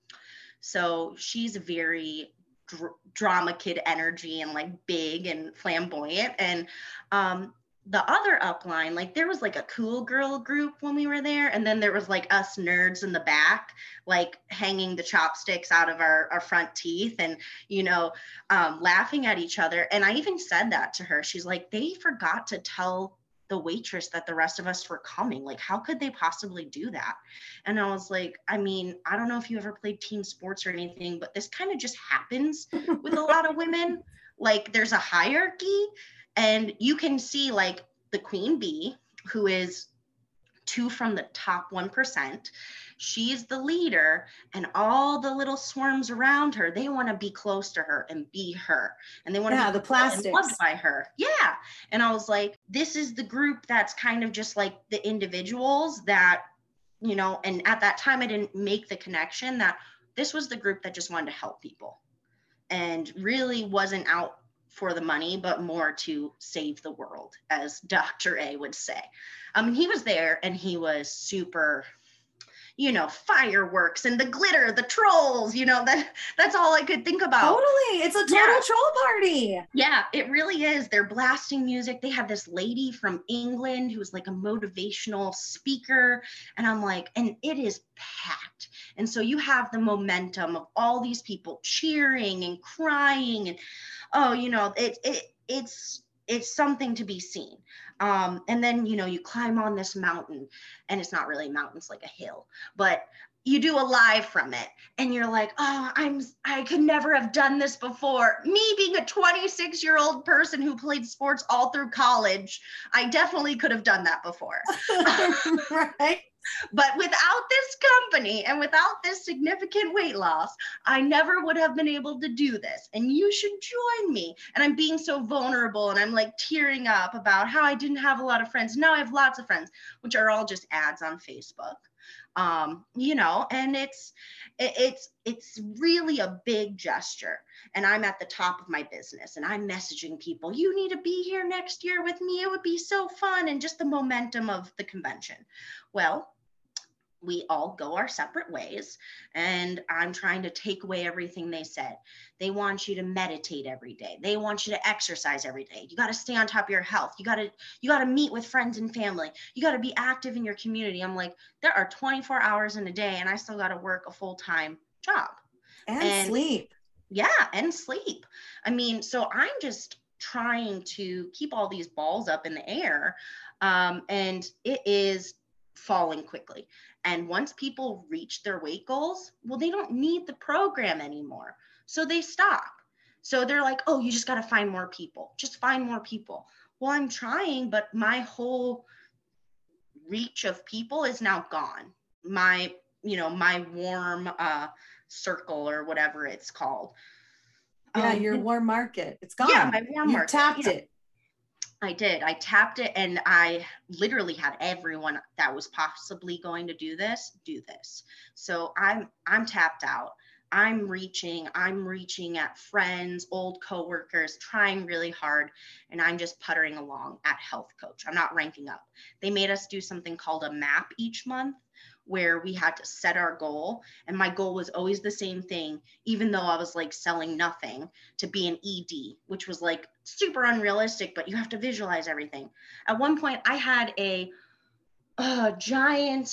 so she's very drama kid energy and like big and flamboyant. And the other upline, like there was like a cool girl group when we were there. And then there was like us nerds in the back, like hanging the chopsticks out of our front teeth and, laughing at each other. And I even said that to her. She's like, they forgot to tell the waitress that the rest of us were coming. Like, how could they possibly do that? And I was like, I mean, I don't know if you ever played team sports or anything, but this kind of just happens with a lot of women. Like there's a hierarchy. And you can see like the queen bee, who is 2 from the top 1%. She's the leader, and all the little swarms around her, they want to be close to her and be her. And they want to be the plastics loved by her. Yeah. And I was like, this is the group that's kind of just like the individuals that, and at that time I didn't make the connection that this was the group that just wanted to help people and really wasn't out for the money, but more to save the world, as Dr. A would say. He was there and he was super, fireworks and the glitter, the trolls, that's all I could think about. Totally. It's a total troll party. Yeah, it really is. They're blasting music. They have this lady from England who's like a motivational speaker. And I'm like, and it is packed. And so you have the momentum of all these people cheering and crying and, it's something to be seen. And then, you climb on this mountain, and it's not really a mountain, it's like a hill, but you do a live from it and you're like, oh, I could never have done this before. Me being a 26-year-old person who played sports all through college, I definitely could have done that before. Right. But without this company and without this significant weight loss, I never would have been able to do this. And you should join me. And I'm being so vulnerable and I'm like tearing up about how I didn't have a lot of friends. Now I have lots of friends, which are all just ads on Facebook. And it's really a big gesture. And I'm at the top of my business and I'm messaging people, you need to be here next year with me. It would be so fun. And just the momentum of the convention. Well, we all go our separate ways, and I'm trying to take away everything they said. They want you to meditate every day. They want you to exercise every day. You got to stay on top of your health. You got to meet with friends and family. You got to be active in your community. I'm like, there are 24 hours in a day and I still got to work a full-time job and sleep. Yeah. And sleep. I mean, so I'm just trying to keep all these balls up in the air. And it is falling quickly. And once people reach their weight goals, well, they don't need the program anymore. So they stop. So they're like, oh, you just got to find more people. Just find more people. Well, I'm trying, but my whole reach of people is now gone. My warm circle or whatever it's called. Yeah, your warm market. It's gone. Yeah, my warm market. Tapped it. I did. I tapped it, and I literally had everyone that was possibly going to do this. So I'm tapped out. I'm reaching at friends, old coworkers, trying really hard, and I'm just puttering along at Health Coach. I'm not ranking up. They made us do something called a map each month, where we had to set our goal. And my goal was always the same thing, even though I was like selling nothing, to be an ED, which was like super unrealistic, but you have to visualize everything. At one point I had a giant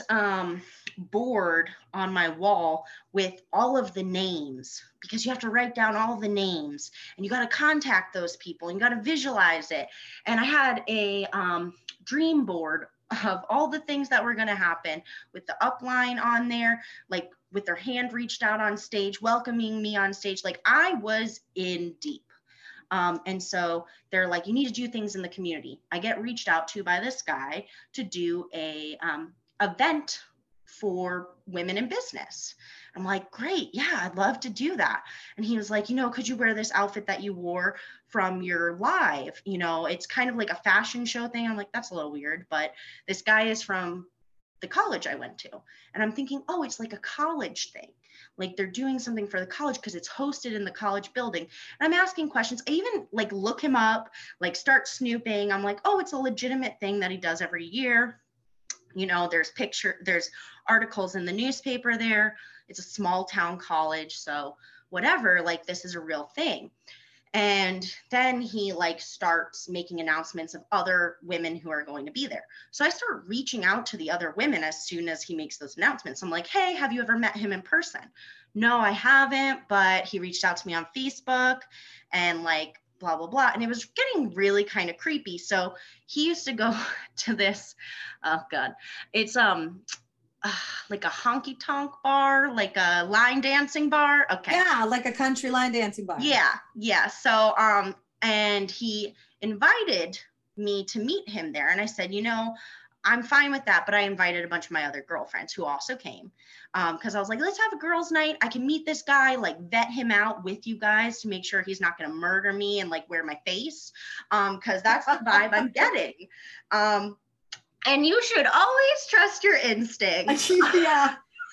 board on my wall with all of the names, because you have to write down all the names and you got to contact those people and you got to visualize it. And I had a dream board of all the things that were going to happen, with the upline on there, like with their hand reached out on stage, welcoming me on stage. Like I was in deep. And so they're like, you need to do things in the community. I get reached out to by this guy to do a event for women in business. I'm like, great. Yeah, I'd love to do that. And he was like, could you wear this outfit that you wore from your live? It's kind of like a fashion show thing. I'm like, that's a little weird, but this guy is from the college I went to. And I'm thinking, oh, it's like a college thing. Like they're doing something for the college because it's hosted in the college building. And I'm asking questions. I even like look him up, like start snooping. I'm like, oh, it's a legitimate thing that he does every year. There's articles in the newspaper there. It's a small town college. So whatever, like this is a real thing. And then he like starts making announcements of other women who are going to be there. So I start reaching out to the other women as soon as he makes those announcements. I'm like, hey, have you ever met him in person? No, I haven't, but he reached out to me on Facebook and like blah, blah, blah. And it was getting really kind of creepy. So he used to go to this, oh God, it's like a honky tonk bar, like a line dancing bar. Okay. Yeah, like a country line dancing bar. Yeah. So, and he invited me to meet him there. And I said, I'm fine with that, but I invited a bunch of my other girlfriends who also came. Because I was like, let's have a girls' night. I can meet this guy, like vet him out with you guys to make sure he's not going to murder me and like wear my face. Because that's the vibe I'm getting. And you should always trust your instincts. Yeah.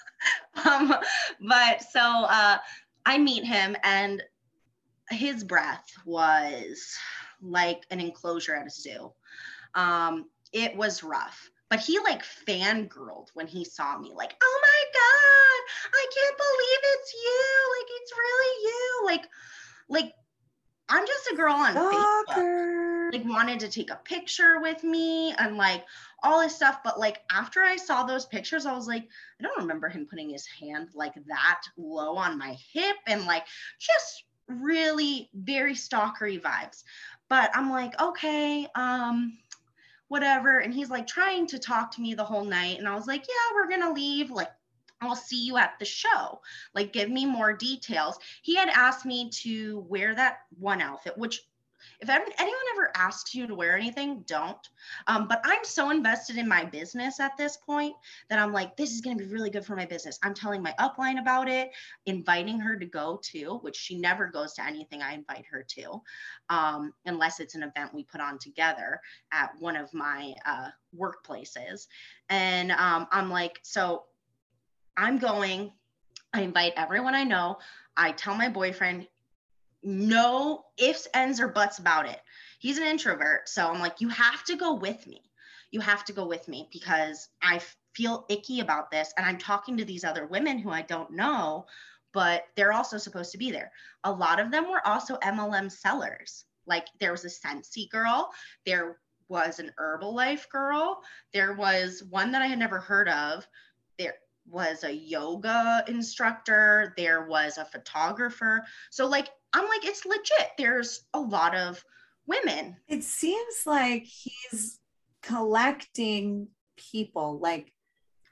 But so I meet him, and his breath was like an enclosure at a zoo. It was rough, but he like fangirled when he saw me, like, oh my God, I can't believe it's you. Like, it's really you. Like I'm just a girl on Facebook, like wanted to take a picture with me and like all this stuff. But like, after I saw those pictures, I was like, I don't remember him putting his hand like that low on my hip, and like just really very stalkery vibes. But I'm like, okay, whatever. And he's like trying to talk to me the whole night. And I was like, yeah, we're going to leave. Like, I'll see you at the show. Like, give me more details. He had asked me to wear that one outfit, which if anyone ever asks you to wear anything, don't. But I'm so invested in my business at this point that I'm like, this is going to be really good for my business. I'm telling my upline about it, inviting her to go to, which she never goes to anything I invite her to, unless it's an event we put on together at one of my workplaces. And I'm like, so I'm going, I invite everyone I know. I tell my boyfriend, no ifs, ands, or buts about it. He's an introvert. So I'm like, you have to go with me. You have to go with me because I feel icky about this. And I'm talking to these other women who I don't know, but they're also supposed to be there. A lot of them were also MLM sellers. Like there was a Scentsy girl. There was an Herbalife girl. There was one that I had never heard of. There was a yoga instructor. There was a photographer. So like, I'm like, it's legit. There's a lot of women. It seems like he's collecting people, like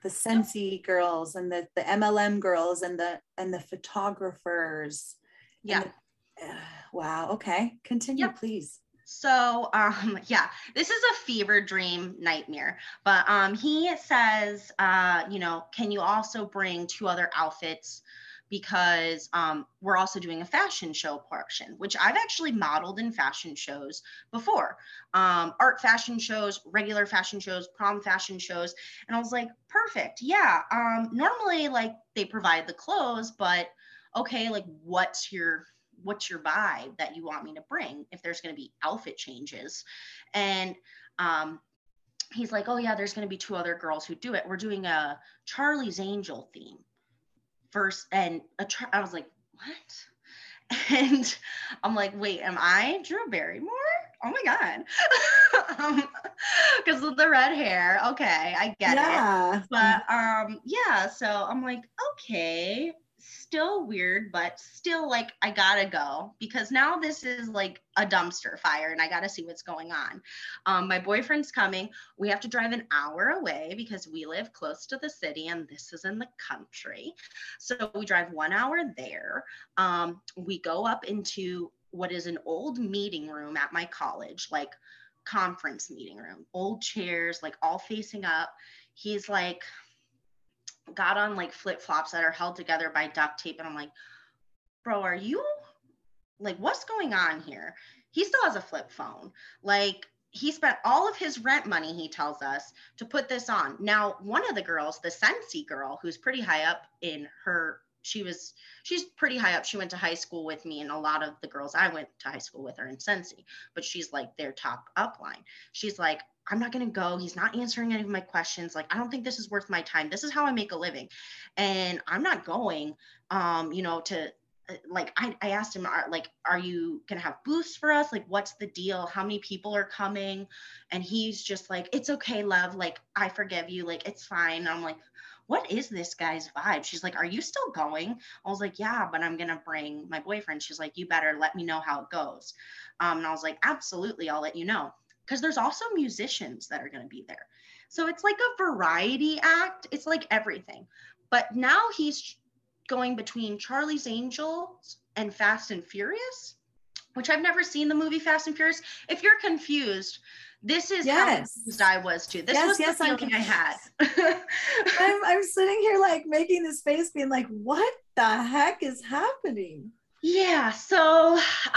the Scentsy girls and the MLM girls and the photographers. Yeah. Wow. Okay. Continue, please. So, yeah, this is a fever dream nightmare, but he says, can you also bring 2 other outfits because we're also doing a fashion show portion, which I've actually modeled in fashion shows before, art fashion shows, regular fashion shows, prom fashion shows. And I was like, perfect. Yeah. Normally like they provide the clothes, but okay, like what's your vibe that you want me to bring if there's going to be outfit changes? And he's like, oh yeah, there's going to be 2 other girls who do it. We're doing a Charlie's Angel theme first. And I was like, what? And I'm like, wait, am I Drew Barrymore? Oh my God. Because of the red hair. Okay, I get it. But yeah, so I'm like, okay, still weird, but still like I gotta go because now this is like a dumpster fire and I gotta see what's going on. My boyfriend's coming. We have to drive an hour away because we live close to the city and this is in the country. So we drive 1 hour there. We go up into what is an old meeting room at my college, like conference meeting room, old chairs, like all facing up. He's like, got on like flip-flops that are held together by duct tape. And I'm like, bro, are you like, what's going on here? He still has a flip phone. Like he spent all of his rent money, he tells us, to put this on. Now, one of the girls, the Scentsy girl, who's pretty high up in her, she's pretty high up. She went to high school with me, and a lot of the girls I went to high school with are in Scentsy, but she's like their top upline. She's like, I'm not going to go. He's not answering any of my questions. Like, I don't think this is worth my time. This is how I make a living. And I'm not going, to like, I asked him, are you going to have booths for us? Like, what's the deal? How many people are coming? And he's just like, it's okay, love. Like, I forgive you. Like, it's fine. And I'm like, what is this guy's vibe? She's like, are you still going? I was like, yeah, but I'm going to bring my boyfriend. She's like, you better let me know how it goes. And I was like, absolutely. I'll let you know. Because there's also musicians that are going to be there. So it's like a variety act. It's like everything. But now he's going between Charlie's Angels and Fast and Furious, which I've never seen the movie Fast and Furious. If you're confused, this is how confused I was too. This was the feeling I had. I'm sitting here like making this face being like, what the heck is happening? Yeah, so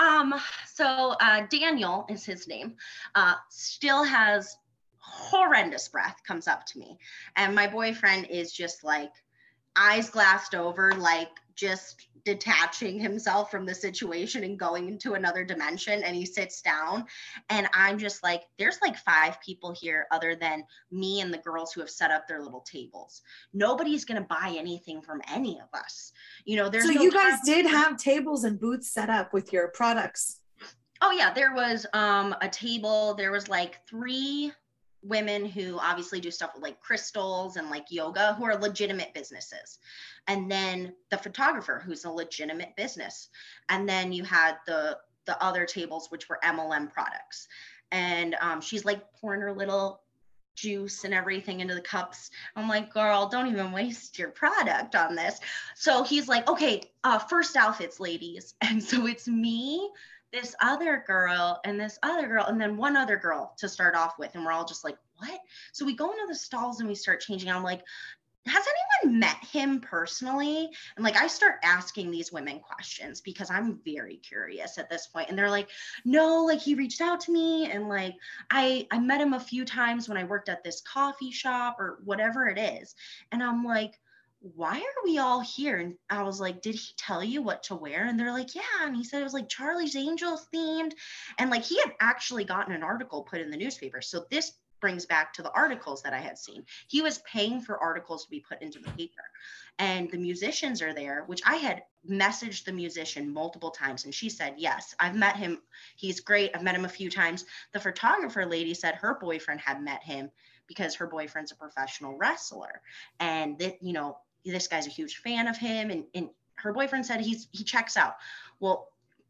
Daniel is his name, still has horrendous breath, comes up to me. And my boyfriend is just like eyes glassed over, like just detaching himself from the situation and going into another dimension. And he sits down and I'm just like, there's like 5 people here other than me and the girls who have set up their little tables. Nobody's going to buy anything from any of us. There's so you guys did have tables and booths set up with your products. Oh yeah. There was a table. There was like 3 women who obviously do stuff with like crystals and like yoga, who are legitimate businesses. And then the photographer, who's a legitimate business. And then you had the other tables, which were MLM products. And she's like pouring her little juice and everything into the cups. I'm like, girl, don't even waste your product on this. So he's like, okay, first outfits, ladies. And so it's me, this other girl, and this other girl, and then one other girl to start off with. And we're all just like, what? So we go into the stalls and we start changing. I'm like, has anyone met him personally? And like, I start asking these women questions because I'm very curious at this point. And they're like, no, like he reached out to me. And like, I met him a few times when I worked at this coffee shop or whatever it is. And I'm like, why are we all here? And I was like, did he tell you what to wear? And they're like, yeah. And he said it was like Charlie's Angels themed. And like, he had actually gotten an article put in the newspaper. So this brings back to the articles that I had seen. He was paying for articles to be put into the paper. And the musicians are there, which I had messaged the musician multiple times. And she said, yes, I've met him. He's great. I've met him a few times. The photographer lady said her boyfriend had met him because her boyfriend's a professional wrestler. And that, this guy's a huge fan of him. And her boyfriend said he checks out. Well,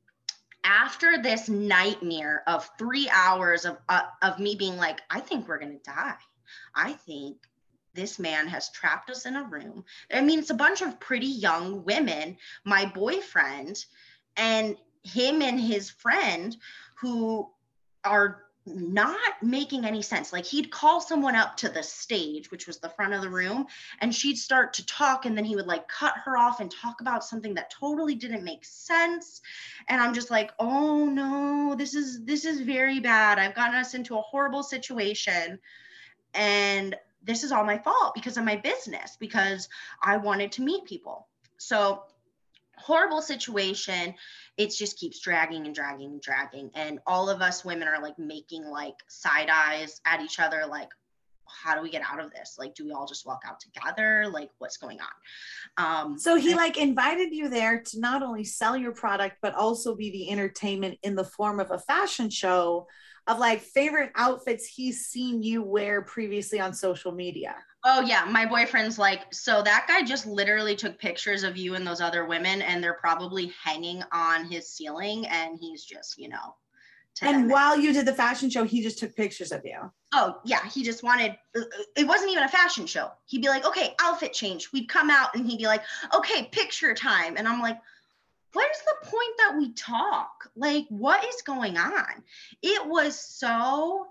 after this nightmare of 3 hours of me being like, I think we're going to die. I think this man has trapped us in a room. I mean, it's a bunch of pretty young women, my boyfriend, and him and his friend who are not making any sense. Like, he'd call someone up to the stage, which was the front of the room, and she'd start to talk, and then he would like cut her off and talk about something that totally didn't make sense. And I'm just like, oh no, this is very bad. I've gotten us into a horrible situation, and this is all my fault because of my business, because I wanted to meet people. So horrible situation. It just keeps dragging and dragging and dragging. And all of us women are like making like side eyes at each other. Like, how do we get out of this? Like, do we all just walk out together? Like, what's going on? So he like invited you there to not only sell your product, but also be the entertainment in the form of a fashion show of like favorite outfits he's seen you wear previously on social media. Oh yeah, my boyfriend's like, so that guy just literally took pictures of you and those other women, and they're probably hanging on his ceiling, and he's just, you know. And while you did the fashion show, he just took pictures of you. Oh yeah, he just wanted, it wasn't even a fashion show. He'd be like, okay, outfit change. We'd come out and he'd be like, okay, picture time. And I'm like, what is the point that we talk? Like, what is going on? It was so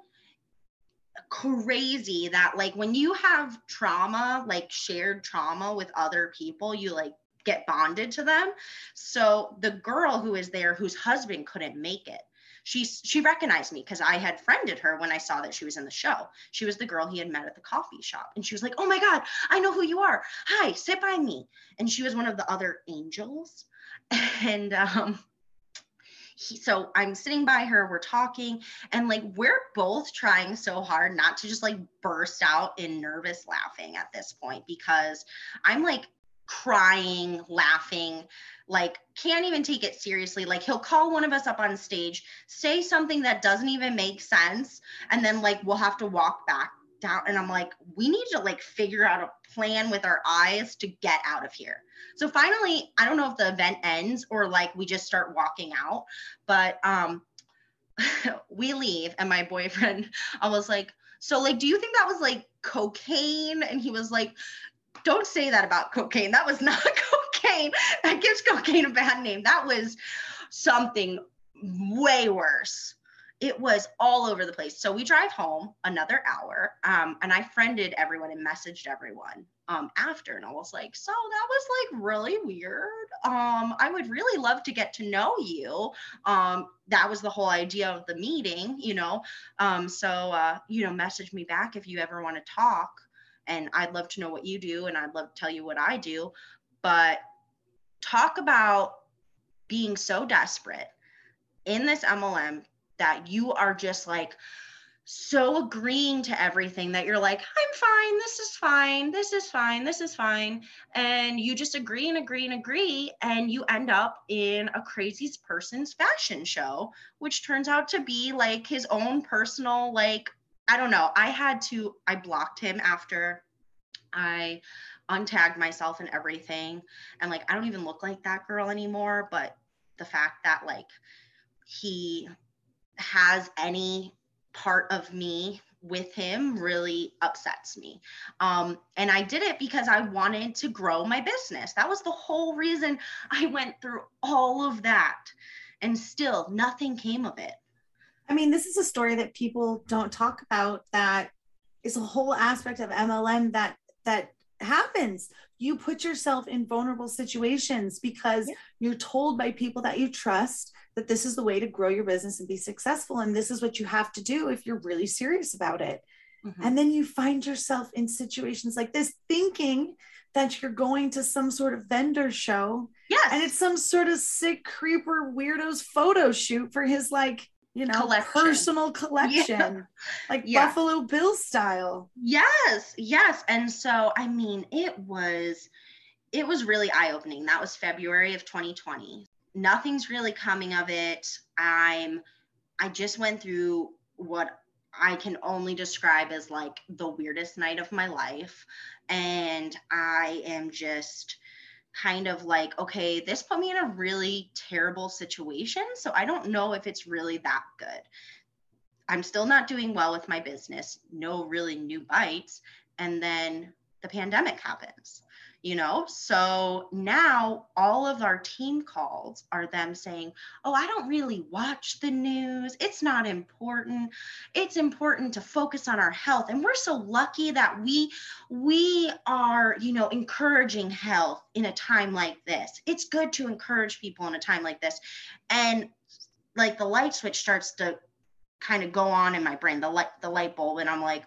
crazy that like when you have trauma, like shared trauma with other people, you like get bonded to them. So the girl who is there, whose husband couldn't make it, she recognized me because I had friended her when I saw that she was in the show. She was the girl he had met at the coffee shop. And she was like, oh my God, I know who you are. Hi, sit by me. And she was one of the other angels. And so I'm sitting by her, we're talking, and like we're both trying so hard not to just like burst out in nervous laughing at this point, because I'm like crying, laughing, like can't even take it seriously. Like he'll call one of us up on stage, say something that doesn't even make sense, and then like we'll have to walk back down. And I'm like, we need to like figure out a plan with our eyes to get out of here. So finally, I don't know if the event ends or like we just start walking out, but we leave, and my boyfriend, I was like, so like, do you think that was like cocaine? And he was like, don't say that about cocaine. That was not cocaine. That gives cocaine a bad name. That was something way worse. It was all over the place. So we drive home another hour, and I friended everyone and messaged everyone after, and I was like, so that was like really weird. I would really love to get to know you. That was the whole idea of the meeting, you know. You know, message me back if you ever want to talk, and I'd love to know what you do, and I'd love to tell you what I do. But talk about being so desperate in this MLM that you are just like so agreeing to everything that you're like, I'm fine, this is fine, this is fine, this is fine. And you just agree and agree and agree, and you end up in a crazy person's fashion show, which turns out to be like his own personal, like, I don't know. I blocked him after I untagged myself and everything. And like, I don't even look like that girl anymore. But the fact that like he has any part of me with him really upsets me. And I did it because I wanted to grow my business. That was the whole reason I went through all of that. And still nothing came of it. I mean, this is a story that people don't talk about. That is a whole aspect of MLM that happens. You put yourself in vulnerable situations because you're told by people that you trust that this is the way to grow your business and be successful. And this is what you have to do if you're really serious about it. Mm-hmm. And then you find yourself in situations like this, thinking that you're going to some sort of vendor show. Yes. And it's some sort of sick creeper weirdo's photo shoot for his like, you know, personal collection, like Buffalo Bill style. Yes. And so, I mean, it was really eye-opening. That was February of 2020. Nothing's really coming of it. I just went through what I can only describe as like the weirdest night of my life. And I am just kind of like, okay, this put me in a really terrible situation. So I don't know if it's really that good. I'm still not doing well with my business. No really new bites. and then the pandemic happens, so now all of our team calls are them saying, oh, I don't really watch the news, it's not important, it's important to focus on our health. And we're so lucky that we are encouraging health in a time like this. It's good to encourage people in a time like this. And like the light switch starts to kind of go on in my brain, the light bulb, and I'm like,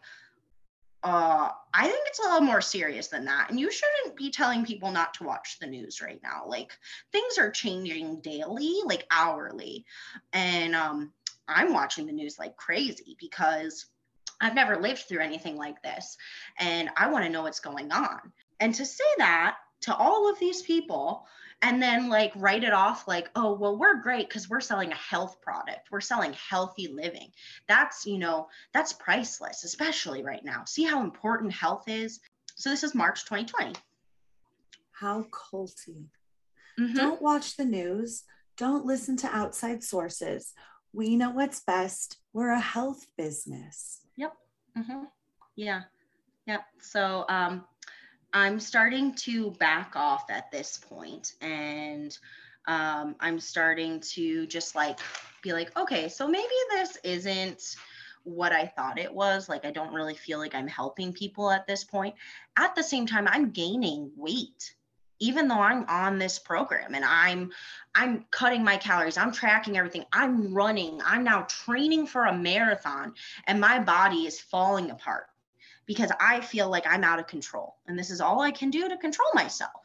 I think it's a little more serious than that. And you shouldn't be telling people not to watch the news right now. Like, things are changing daily, like hourly. And I'm watching the news like crazy because I've never lived through anything like this. And I want to know what's going on. And to say that to all of these people and then like write it off like, oh, well, we're great because we're selling a health product. We're selling healthy living. That's, that's priceless, especially right now. See how important health is? So this is March 2020. How culty. Mm-hmm. Don't watch the news. Don't listen to outside sources. We know what's best. We're a health business. Yep. Mm-hmm. Yeah. Yep. So, I'm starting to back off at this point, and I'm starting to just like be like, okay, so maybe this isn't what I thought it was. Like, I don't really feel like I'm helping people at this point. At the same time, I'm gaining weight, even though I'm on this program, and I'm cutting my calories, I'm tracking everything, I'm running, I'm now training for a marathon, and my body is falling apart because I feel like I'm out of control. And this is all I can do to control myself.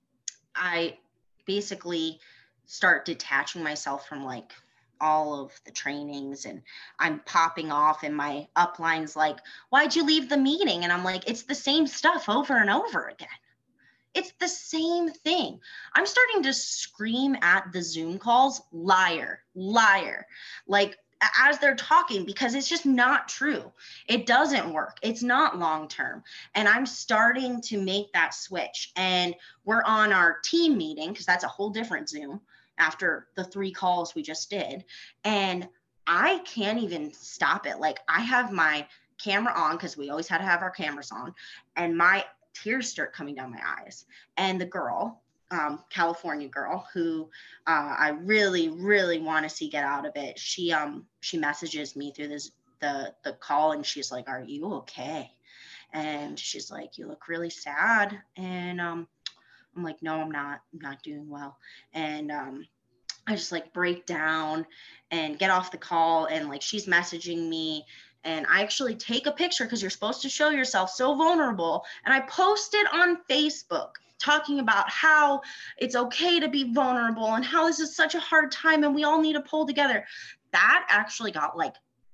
I basically start detaching myself from like all of the trainings, and I'm popping off, and my upline's like, why'd you leave the meeting? And I'm like, it's the same stuff over and over again. It's the same thing. I'm starting to scream at the Zoom calls, liar, liar, like as they're talking, because it's just not true. It doesn't work. It's not long-term. And I'm starting to make that switch. And we're on our team meeting, because that's a whole different Zoom after the 3 calls we just did. And I can't even stop it. Like, I have my camera on, because we always had to have our cameras on, and my tears start coming down my eyes. And the girl, California girl, who I really, really want to see get out of it, she messages me through the call, and she's like, are you okay? And she's like, you look really sad. And I'm like, no, I'm not doing well. And I just like break down and get off the call, and like she's messaging me, and I actually take a picture, because you're supposed to show yourself so vulnerable, and I post it on Facebook talking about how it's okay to be vulnerable and how this is such a hard time and we all need to pull together. That actually got like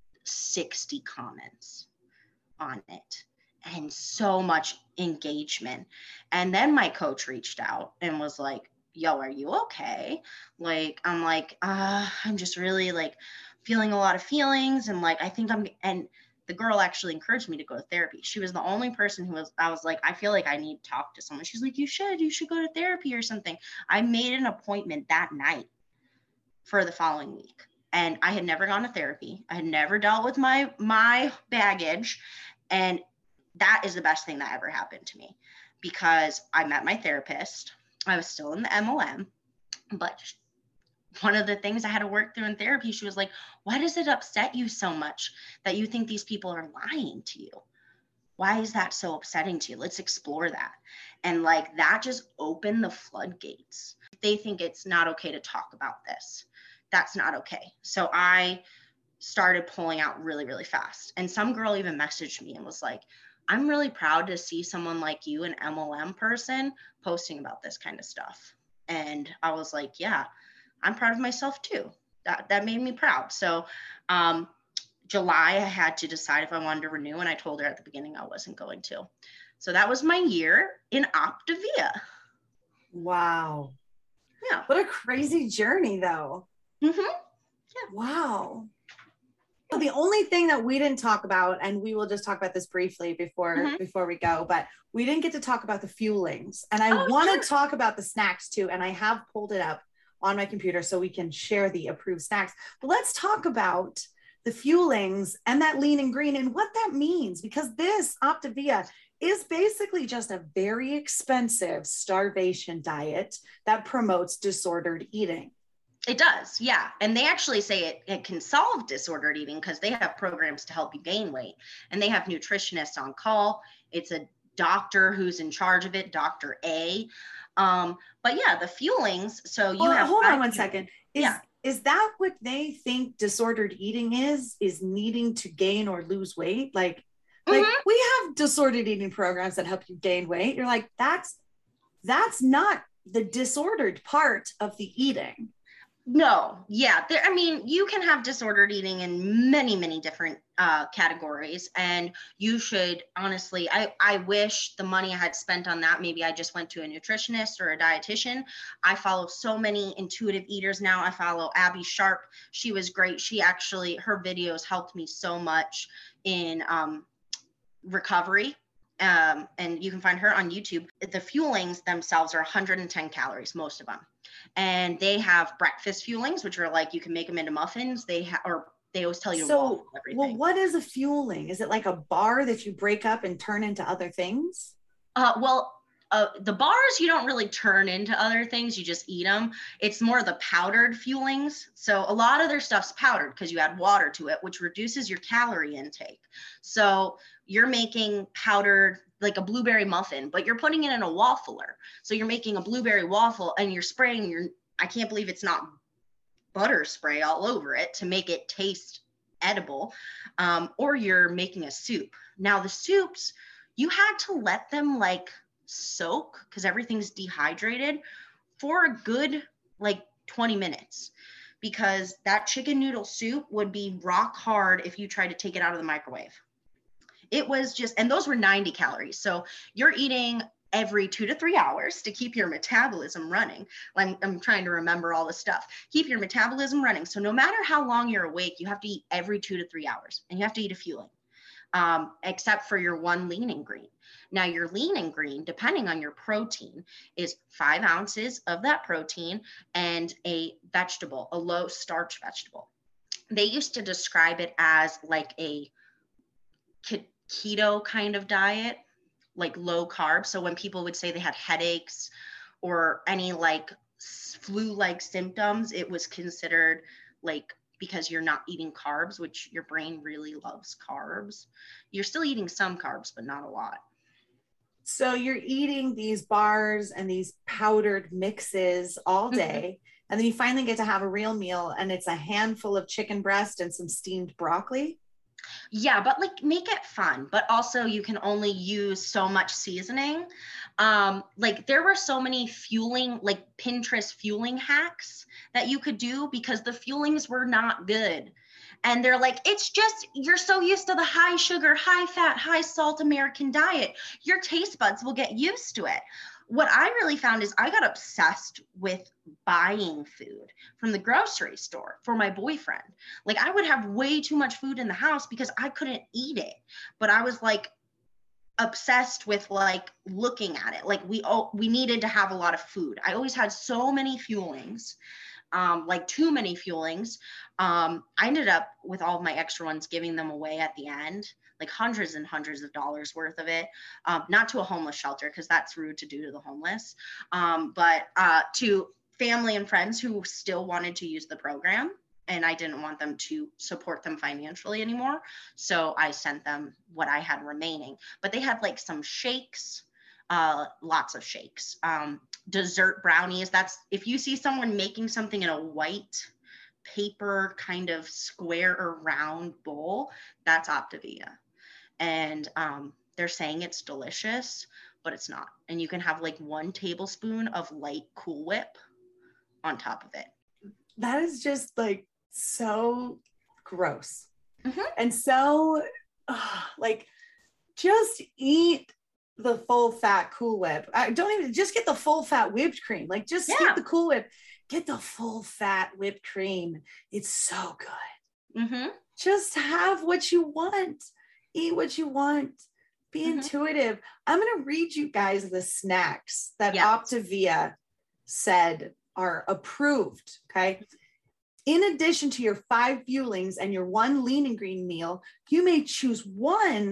60 comments on it and so much engagement. And then my coach reached out and was like, yo, are you okay? Like, I'm like, I'm just really like feeling a lot of feelings. And like, I think and the girl actually encouraged me to go to therapy. She was the only person I was like, I feel like I need to talk to someone. She's like, you should go to therapy or something. I made an appointment that night for the following week. And I had never gone to therapy. I had never dealt with my baggage. And that is the best thing that ever happened to me, because I met my therapist. I was still in the MLM, but one of the things I had to work through in therapy, she was like, why does it upset you so much that you think these people are lying to you? Why is that so upsetting to you? Let's explore that. And like, that just opened the floodgates. They think it's not okay to talk about this. That's not okay. So I started pulling out really, really fast. And some girl even messaged me and was like, I'm really proud to see someone like you, an MLM person, posting about this kind of stuff. And I was like, yeah, I'm proud of myself too. That made me proud. So July, I had to decide if I wanted to renew, and I told her at the beginning I wasn't going to. So that was my year in Optavia. Wow. Yeah. What a crazy journey though. Mm-hmm. Yeah. Wow. The only thing that we didn't talk about, and we will just talk about this briefly before we go, but we didn't get to talk about the fuelings. And I want to talk about the snacks too. And I have pulled it up on my computer so we can share the approved snacks. But let's talk about the fuelings and that lean and green and what that means, because this Optavia is basically just a very expensive starvation diet that promotes disordered eating. It does, yeah. And they actually say it can solve disordered eating because they have programs to help you gain weight, and they have nutritionists on call. It's a doctor who's in charge of it, Dr. A. But yeah, the fuelings. So you have. Hold on one second. Is that what they think disordered eating is needing to gain or lose weight? Like we have disordered eating programs that help you gain weight. You're like, that's not the disordered part of the eating. No, yeah. I mean, you can have disordered eating in many, many different categories. And you should, honestly, I wish the money I had spent on that, maybe I just went to a nutritionist or a dietitian. I follow so many intuitive eaters now. I follow Abby Sharp. She was great. She actually, her videos helped me so much in recovery. And you can find her on YouTube. The fuelings themselves are 110 calories, most of them. And they have breakfast fuelings, which are like, you can make them into muffins. They always tell you to waffle everything. Well, what is a fueling? Is it like a bar that you break up and turn into other things? The bars, you don't really turn into other things. You just eat them. It's more the powdered fuelings. So a lot of their stuff's powdered because you add water to it, which reduces your calorie intake. So you're making powdered, like a blueberry muffin, but you're putting it in a waffler. So you're making a blueberry waffle and you're spraying I can't believe it's not butter spray all over it to make it taste edible. Or you're making a soup. Now the soups, you had to let them like soak because everything's dehydrated for a good like 20 minutes, because that chicken noodle soup would be rock hard if you tried to take it out of the microwave. It was just, and those were 90 calories. So you're eating every 2 to 3 hours to keep your metabolism running. I'm trying to remember all the stuff. Keep your metabolism running. So no matter how long you're awake, you have to eat every 2 to 3 hours, and you have to eat a fueling, except for your one lean and green. Now your lean and green, depending on your protein, is 5 ounces of that protein and a vegetable, a low starch vegetable. They used to describe it as like a keto kind of diet, like low carb. So when people would say they had headaches or any like flu-like symptoms, it was considered like, because you're not eating carbs, which your brain really loves carbs. You're still eating some carbs, but not a lot. So you're eating these bars and these powdered mixes all day. And then you finally get to have a real meal, and it's a handful of chicken breast and some steamed broccoli. Yeah, but like make it fun, but also you can only use so much seasoning. Like there were so many fueling, like Pinterest fueling hacks that you could do because the fuelings were not good. And they're like, it's just, you're so used to the high sugar, high fat, high salt American diet. Your taste buds will get used to it. What I really found is I got obsessed with buying food from the grocery store for my boyfriend. Like I would have way too much food in the house because I couldn't eat it. But I was like obsessed with like looking at it. Like we needed to have a lot of food. I always had so many fuelings. Like too many fuelings. I ended up with all of my extra ones giving them away at the end, like hundreds and hundreds of dollars worth of it, not to a homeless shelter because that's rude to do to the homeless, but to family and friends who still wanted to use the program, and I didn't want them to support them financially anymore. So I sent them what I had remaining, but they had like some shakes, lots of shakes, dessert brownies. That's if you see someone making something in a white paper kind of square or round bowl, that's Optavia. And they're saying it's delicious, but it's not. And you can have like 1 tablespoon of light Cool Whip on top of it. That is just like so gross. And so like just eat the full fat Cool Whip. I don't even just get the full fat whipped cream. Like just skip the Cool Whip. Get the full fat whipped cream. It's so good. Just have what you want. Eat what you want. Be intuitive. I'm going to read you guys the snacks that Optavia said are approved. Okay. In addition to your 5 fuelings and your 1 lean and green meal, you may choose one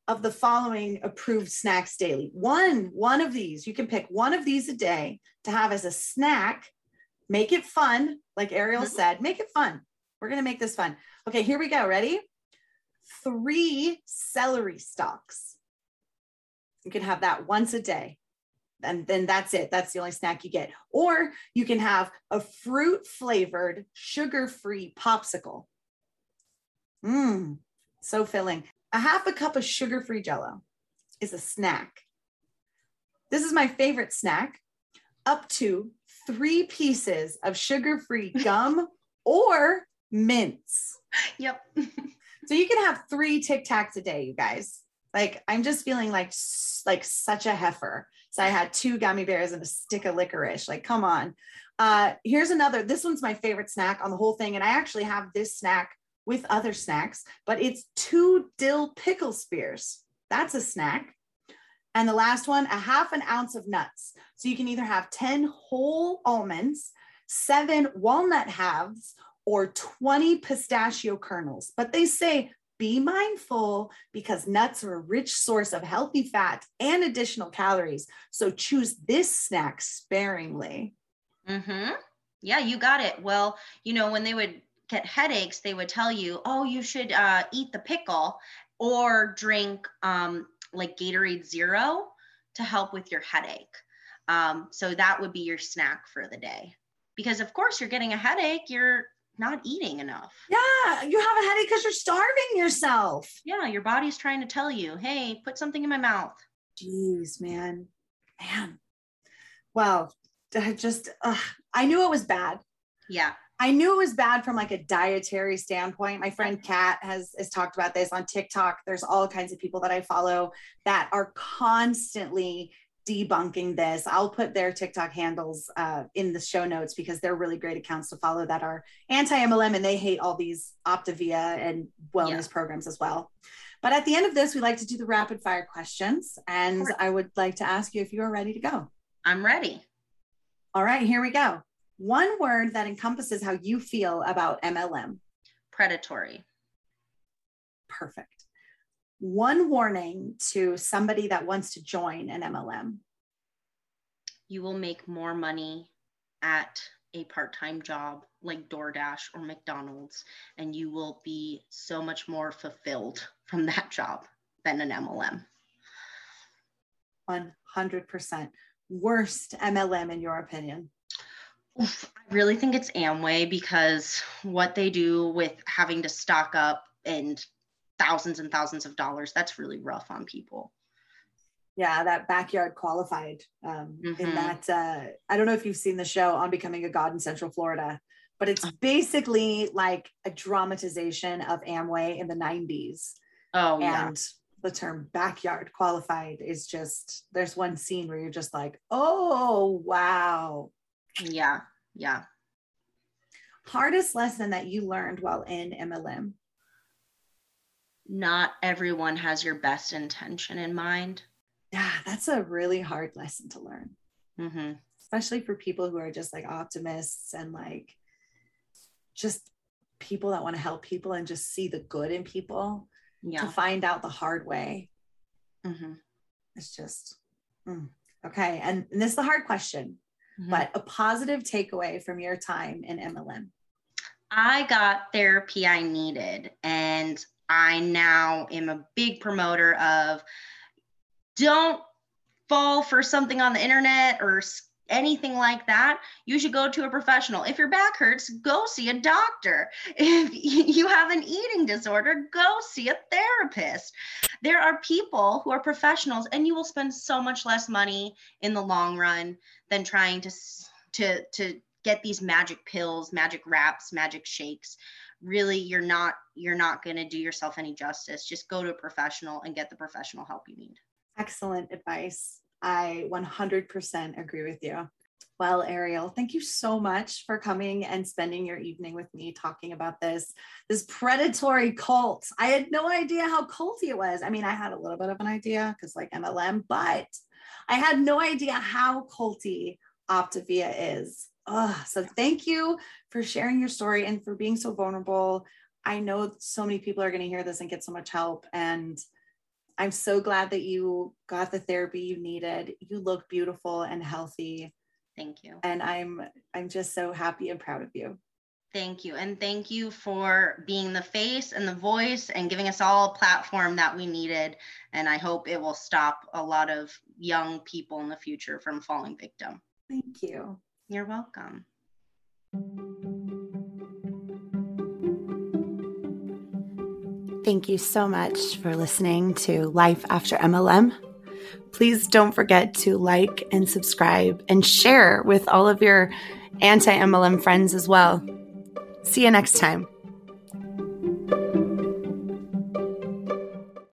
of the following approved snacks daily. One of these, you can pick one of these a day to have as a snack. Make it fun. Like Ariel said, make it fun. We're going to make this fun. Okay, here we go. Ready? 3 celery stalks. You can have that once a day. And then that's it. That's the only snack you get. Or you can have a fruit flavored, sugar-free popsicle. So filling. A half a cup of sugar-free Jell-O is a snack. This is my favorite snack. Up to 3 pieces of sugar-free gum or mints. Yep. So you can have 3 Tic Tacs a day, you guys. Like, I'm just feeling like such a heifer. So I had 2 gummy bears and a stick of licorice. Like, come on. Here's another. This one's my favorite snack on the whole thing. And I actually have this snack with other snacks, but it's 2 dill pickle spears. That's a snack. And the last one, a half an ounce of nuts. So you can either have 10 whole almonds, 7 walnut halves, or 20 pistachio kernels. But they say, be mindful because nuts are a rich source of healthy fat and additional calories. So choose this snack sparingly. Yeah, you got it. Well, you know, when they would get headaches, they would tell you, oh, you should eat the pickle or drink like Gatorade Zero to help with your headache. So that would be your snack for the day. Because of course you're getting a headache, you're not eating enough. Yeah, you have a headache because you're starving yourself. Yeah, your body's trying to tell you, hey, put something in my mouth. Jeez, man. Well, I knew it was bad. Yeah. I knew it was bad from like a dietary standpoint. My friend Kat has talked about this on TikTok. There's all kinds of people that I follow that are constantly debunking this. I'll put their TikTok handles in the show notes because they're really great accounts to follow that are anti-MLM and they hate all these Optavia and wellness programs as well. But at the end of this, we like to do the rapid fire questions. And I would like to ask you if you are ready to go. I'm ready. All right, here we go. One word that encompasses how you feel about MLM. Predatory. Perfect. One warning to somebody that wants to join an MLM. You will make more money at a part-time job like DoorDash or McDonald's, and you will be so much more fulfilled from that job than an MLM. 100%. Worst MLM in your opinion? I really think it's Amway because what they do with having to stock up and thousands of dollars, that's really rough on people. Yeah, that Backyard Qualified in that, I don't know if you've seen the show On Becoming a God in Central Florida, but it's basically like a dramatization of Amway in the 90s. Oh, yeah. And the term Backyard Qualified is just, there's one scene where you're just like, oh, wow. Yeah, yeah. Hardest lesson that you learned while in MLM? Not everyone has your best intention in mind. Yeah, that's a really hard lesson to learn. Especially for people who are just like optimists and like just people that want to help people and just see the good in people. Yeah. To find out the hard way. It's just, okay. And this is the hard question, but a positive takeaway from your time in MLM. I got therapy I needed, and I now am a big promoter of don't fall for something on the internet or anything like that. You should go to a professional. If your back hurts, go see a doctor. If you have an eating disorder, go see a therapist. There are people who are professionals, and you will spend so much less money in the long run than trying to get these magic pills, magic wraps, magic shakes. Really, you're not going to do yourself any justice. Just go to a professional and get the professional help you need. Excellent advice. I 100% agree with you. Well, Ariel, thank you so much for coming and spending your evening with me talking about this predatory cult. I had no idea how culty it was. I mean, I had a little bit of an idea because like MLM, but I had no idea how culty Optavia is. So thank you for sharing your story and for being so vulnerable. I know so many people are going to hear this and get so much help. And I'm so glad that you got the therapy you needed. You look beautiful and healthy. Thank you. And I'm just so happy and proud of you. Thank you. And thank you for being the face and the voice and giving us all a platform that we needed. And I hope it will stop a lot of young people in the future from falling victim. Thank you. You're welcome. Thank you so much for listening to Life After MLM. Please don't forget to like and subscribe and share with all of your anti-MLM friends as well. See you next time.